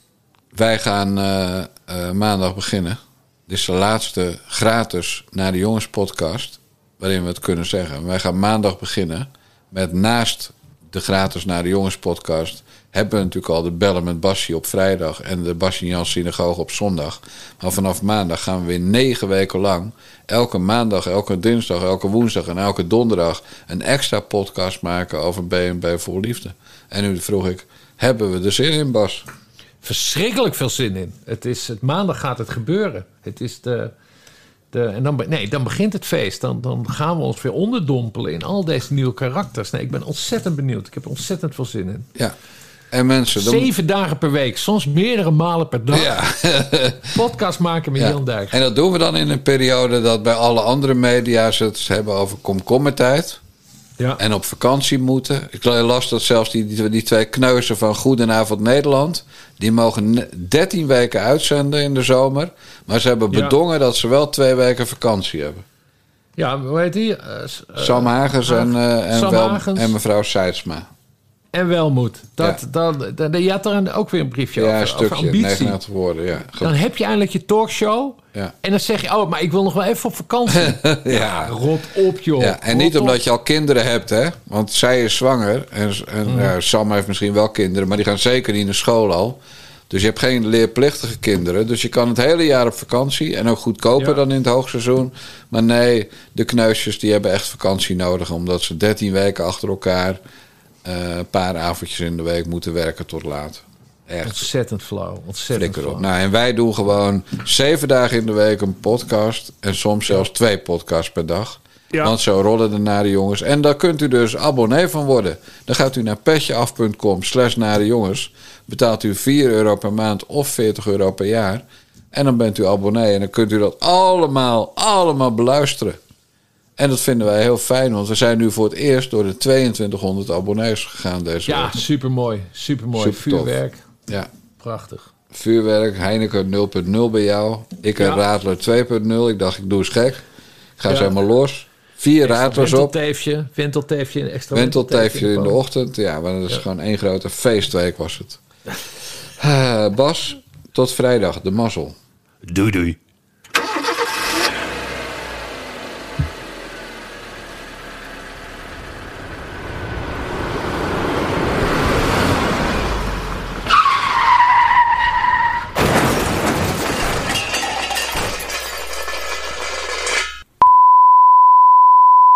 Speaker 1: Wij gaan uh, uh, maandag beginnen. Dit is de laatste gratis Naar de Jongens podcast. Waarin we het kunnen zeggen. Wij gaan maandag beginnen met naast de gratis Naar de Jongens podcast... hebben we natuurlijk al de bellen met Bassie op vrijdag... en de Bassie Jans synagoge op zondag. Maar vanaf maandag gaan we weer negen weken lang... elke maandag, elke dinsdag, elke woensdag en elke donderdag... een extra podcast maken over B en B Vol Liefde. En nu vroeg ik, hebben we er zin in, Bas?
Speaker 2: Verschrikkelijk veel zin in. Het is, het maandag gaat het gebeuren. Het is de... De, en dan, nee, dan begint het feest. Dan, dan gaan we ons weer onderdompelen in al deze nieuwe karakters. Nee, ik ben ontzettend benieuwd. Ik heb er ontzettend veel zin in.
Speaker 1: Ja. En mensen, dan...
Speaker 2: Zeven dagen per week, soms meerdere malen per dag.
Speaker 1: Ja.
Speaker 2: Podcast maken met
Speaker 1: ja.
Speaker 2: Jan Dijk.
Speaker 1: En dat doen we dan in een periode dat bij alle andere media's het hebben over komkommertijd. Ja. En op vakantie moeten. Ik las dat zelfs die, die, die twee kneuzen van Goedenavond Nederland... die mogen dertien weken uitzenden in de zomer. Maar ze hebben bedongen ja. dat ze wel twee weken vakantie hebben.
Speaker 2: Ja, hoe heet die? Uh,
Speaker 1: Sam Hagens en, uh, en,
Speaker 2: Sam
Speaker 1: wel,
Speaker 2: Hagens.
Speaker 1: en mevrouw Seidsma.
Speaker 2: En Welmoed. Dat, ja. dat, dat, je had er ook weer een briefje
Speaker 1: ja,
Speaker 2: over.
Speaker 1: Een stukje,
Speaker 2: over ambitie.
Speaker 1: negenennegentig woorden, ja.
Speaker 2: Dan heb je eindelijk je talkshow.
Speaker 1: Ja.
Speaker 2: En dan zeg je, oh, maar ik wil nog wel even op vakantie. ja. ja, rot op, joh.
Speaker 1: Ja, en
Speaker 2: rot
Speaker 1: niet
Speaker 2: op.
Speaker 1: omdat je al kinderen hebt, hè. Want zij is zwanger. En, en mm. ja, Sam heeft misschien wel kinderen, maar die gaan zeker niet naar school al. Dus je hebt geen leerplichtige kinderen. Dus je kan het hele jaar op vakantie. En ook goedkoper ja. dan in het hoogseizoen. Maar nee, de kneusjes die hebben echt vakantie nodig. Omdat ze dertien weken achter elkaar... Uh, een paar avondjes in de week moeten werken tot laat. Echt.
Speaker 2: Ontzettend flauw. Ontzettend flauw.
Speaker 1: Nou, en wij doen gewoon zeven dagen in de week een podcast. En soms zelfs ja. twee podcasts per dag. Ja. Want zo rollen de Nare Jongens. En daar kunt u dus abonnee van worden. Dan gaat u naar petjeaf.com slash Nare Jongens. Betaalt u vier euro per maand of veertig euro per jaar. En dan bent u abonnee. En dan kunt u dat allemaal, allemaal beluisteren. En dat vinden wij heel fijn, want we zijn nu voor het eerst door de tweeëntwintighonderd abonnees gegaan deze
Speaker 2: ja,
Speaker 1: week.
Speaker 2: Ja, supermooi. Supermooi.
Speaker 1: Super
Speaker 2: vuurwerk.
Speaker 1: Ja.
Speaker 2: Prachtig.
Speaker 1: Vuurwerk, Heineken nul punt nul bij jou. Ik een ja. Radler twee punt nul. Ik dacht, ik doe eens gek. Ik ga ja. ze helemaal los. Vier extra Radlers op.
Speaker 2: Wentelteefje, wentelteefje, extra
Speaker 1: wentelteefje in de ochtend. Ja, maar dat is ja. gewoon één grote feestweek was het. uh, Bas, tot vrijdag. De mazzel.
Speaker 2: Doei doei.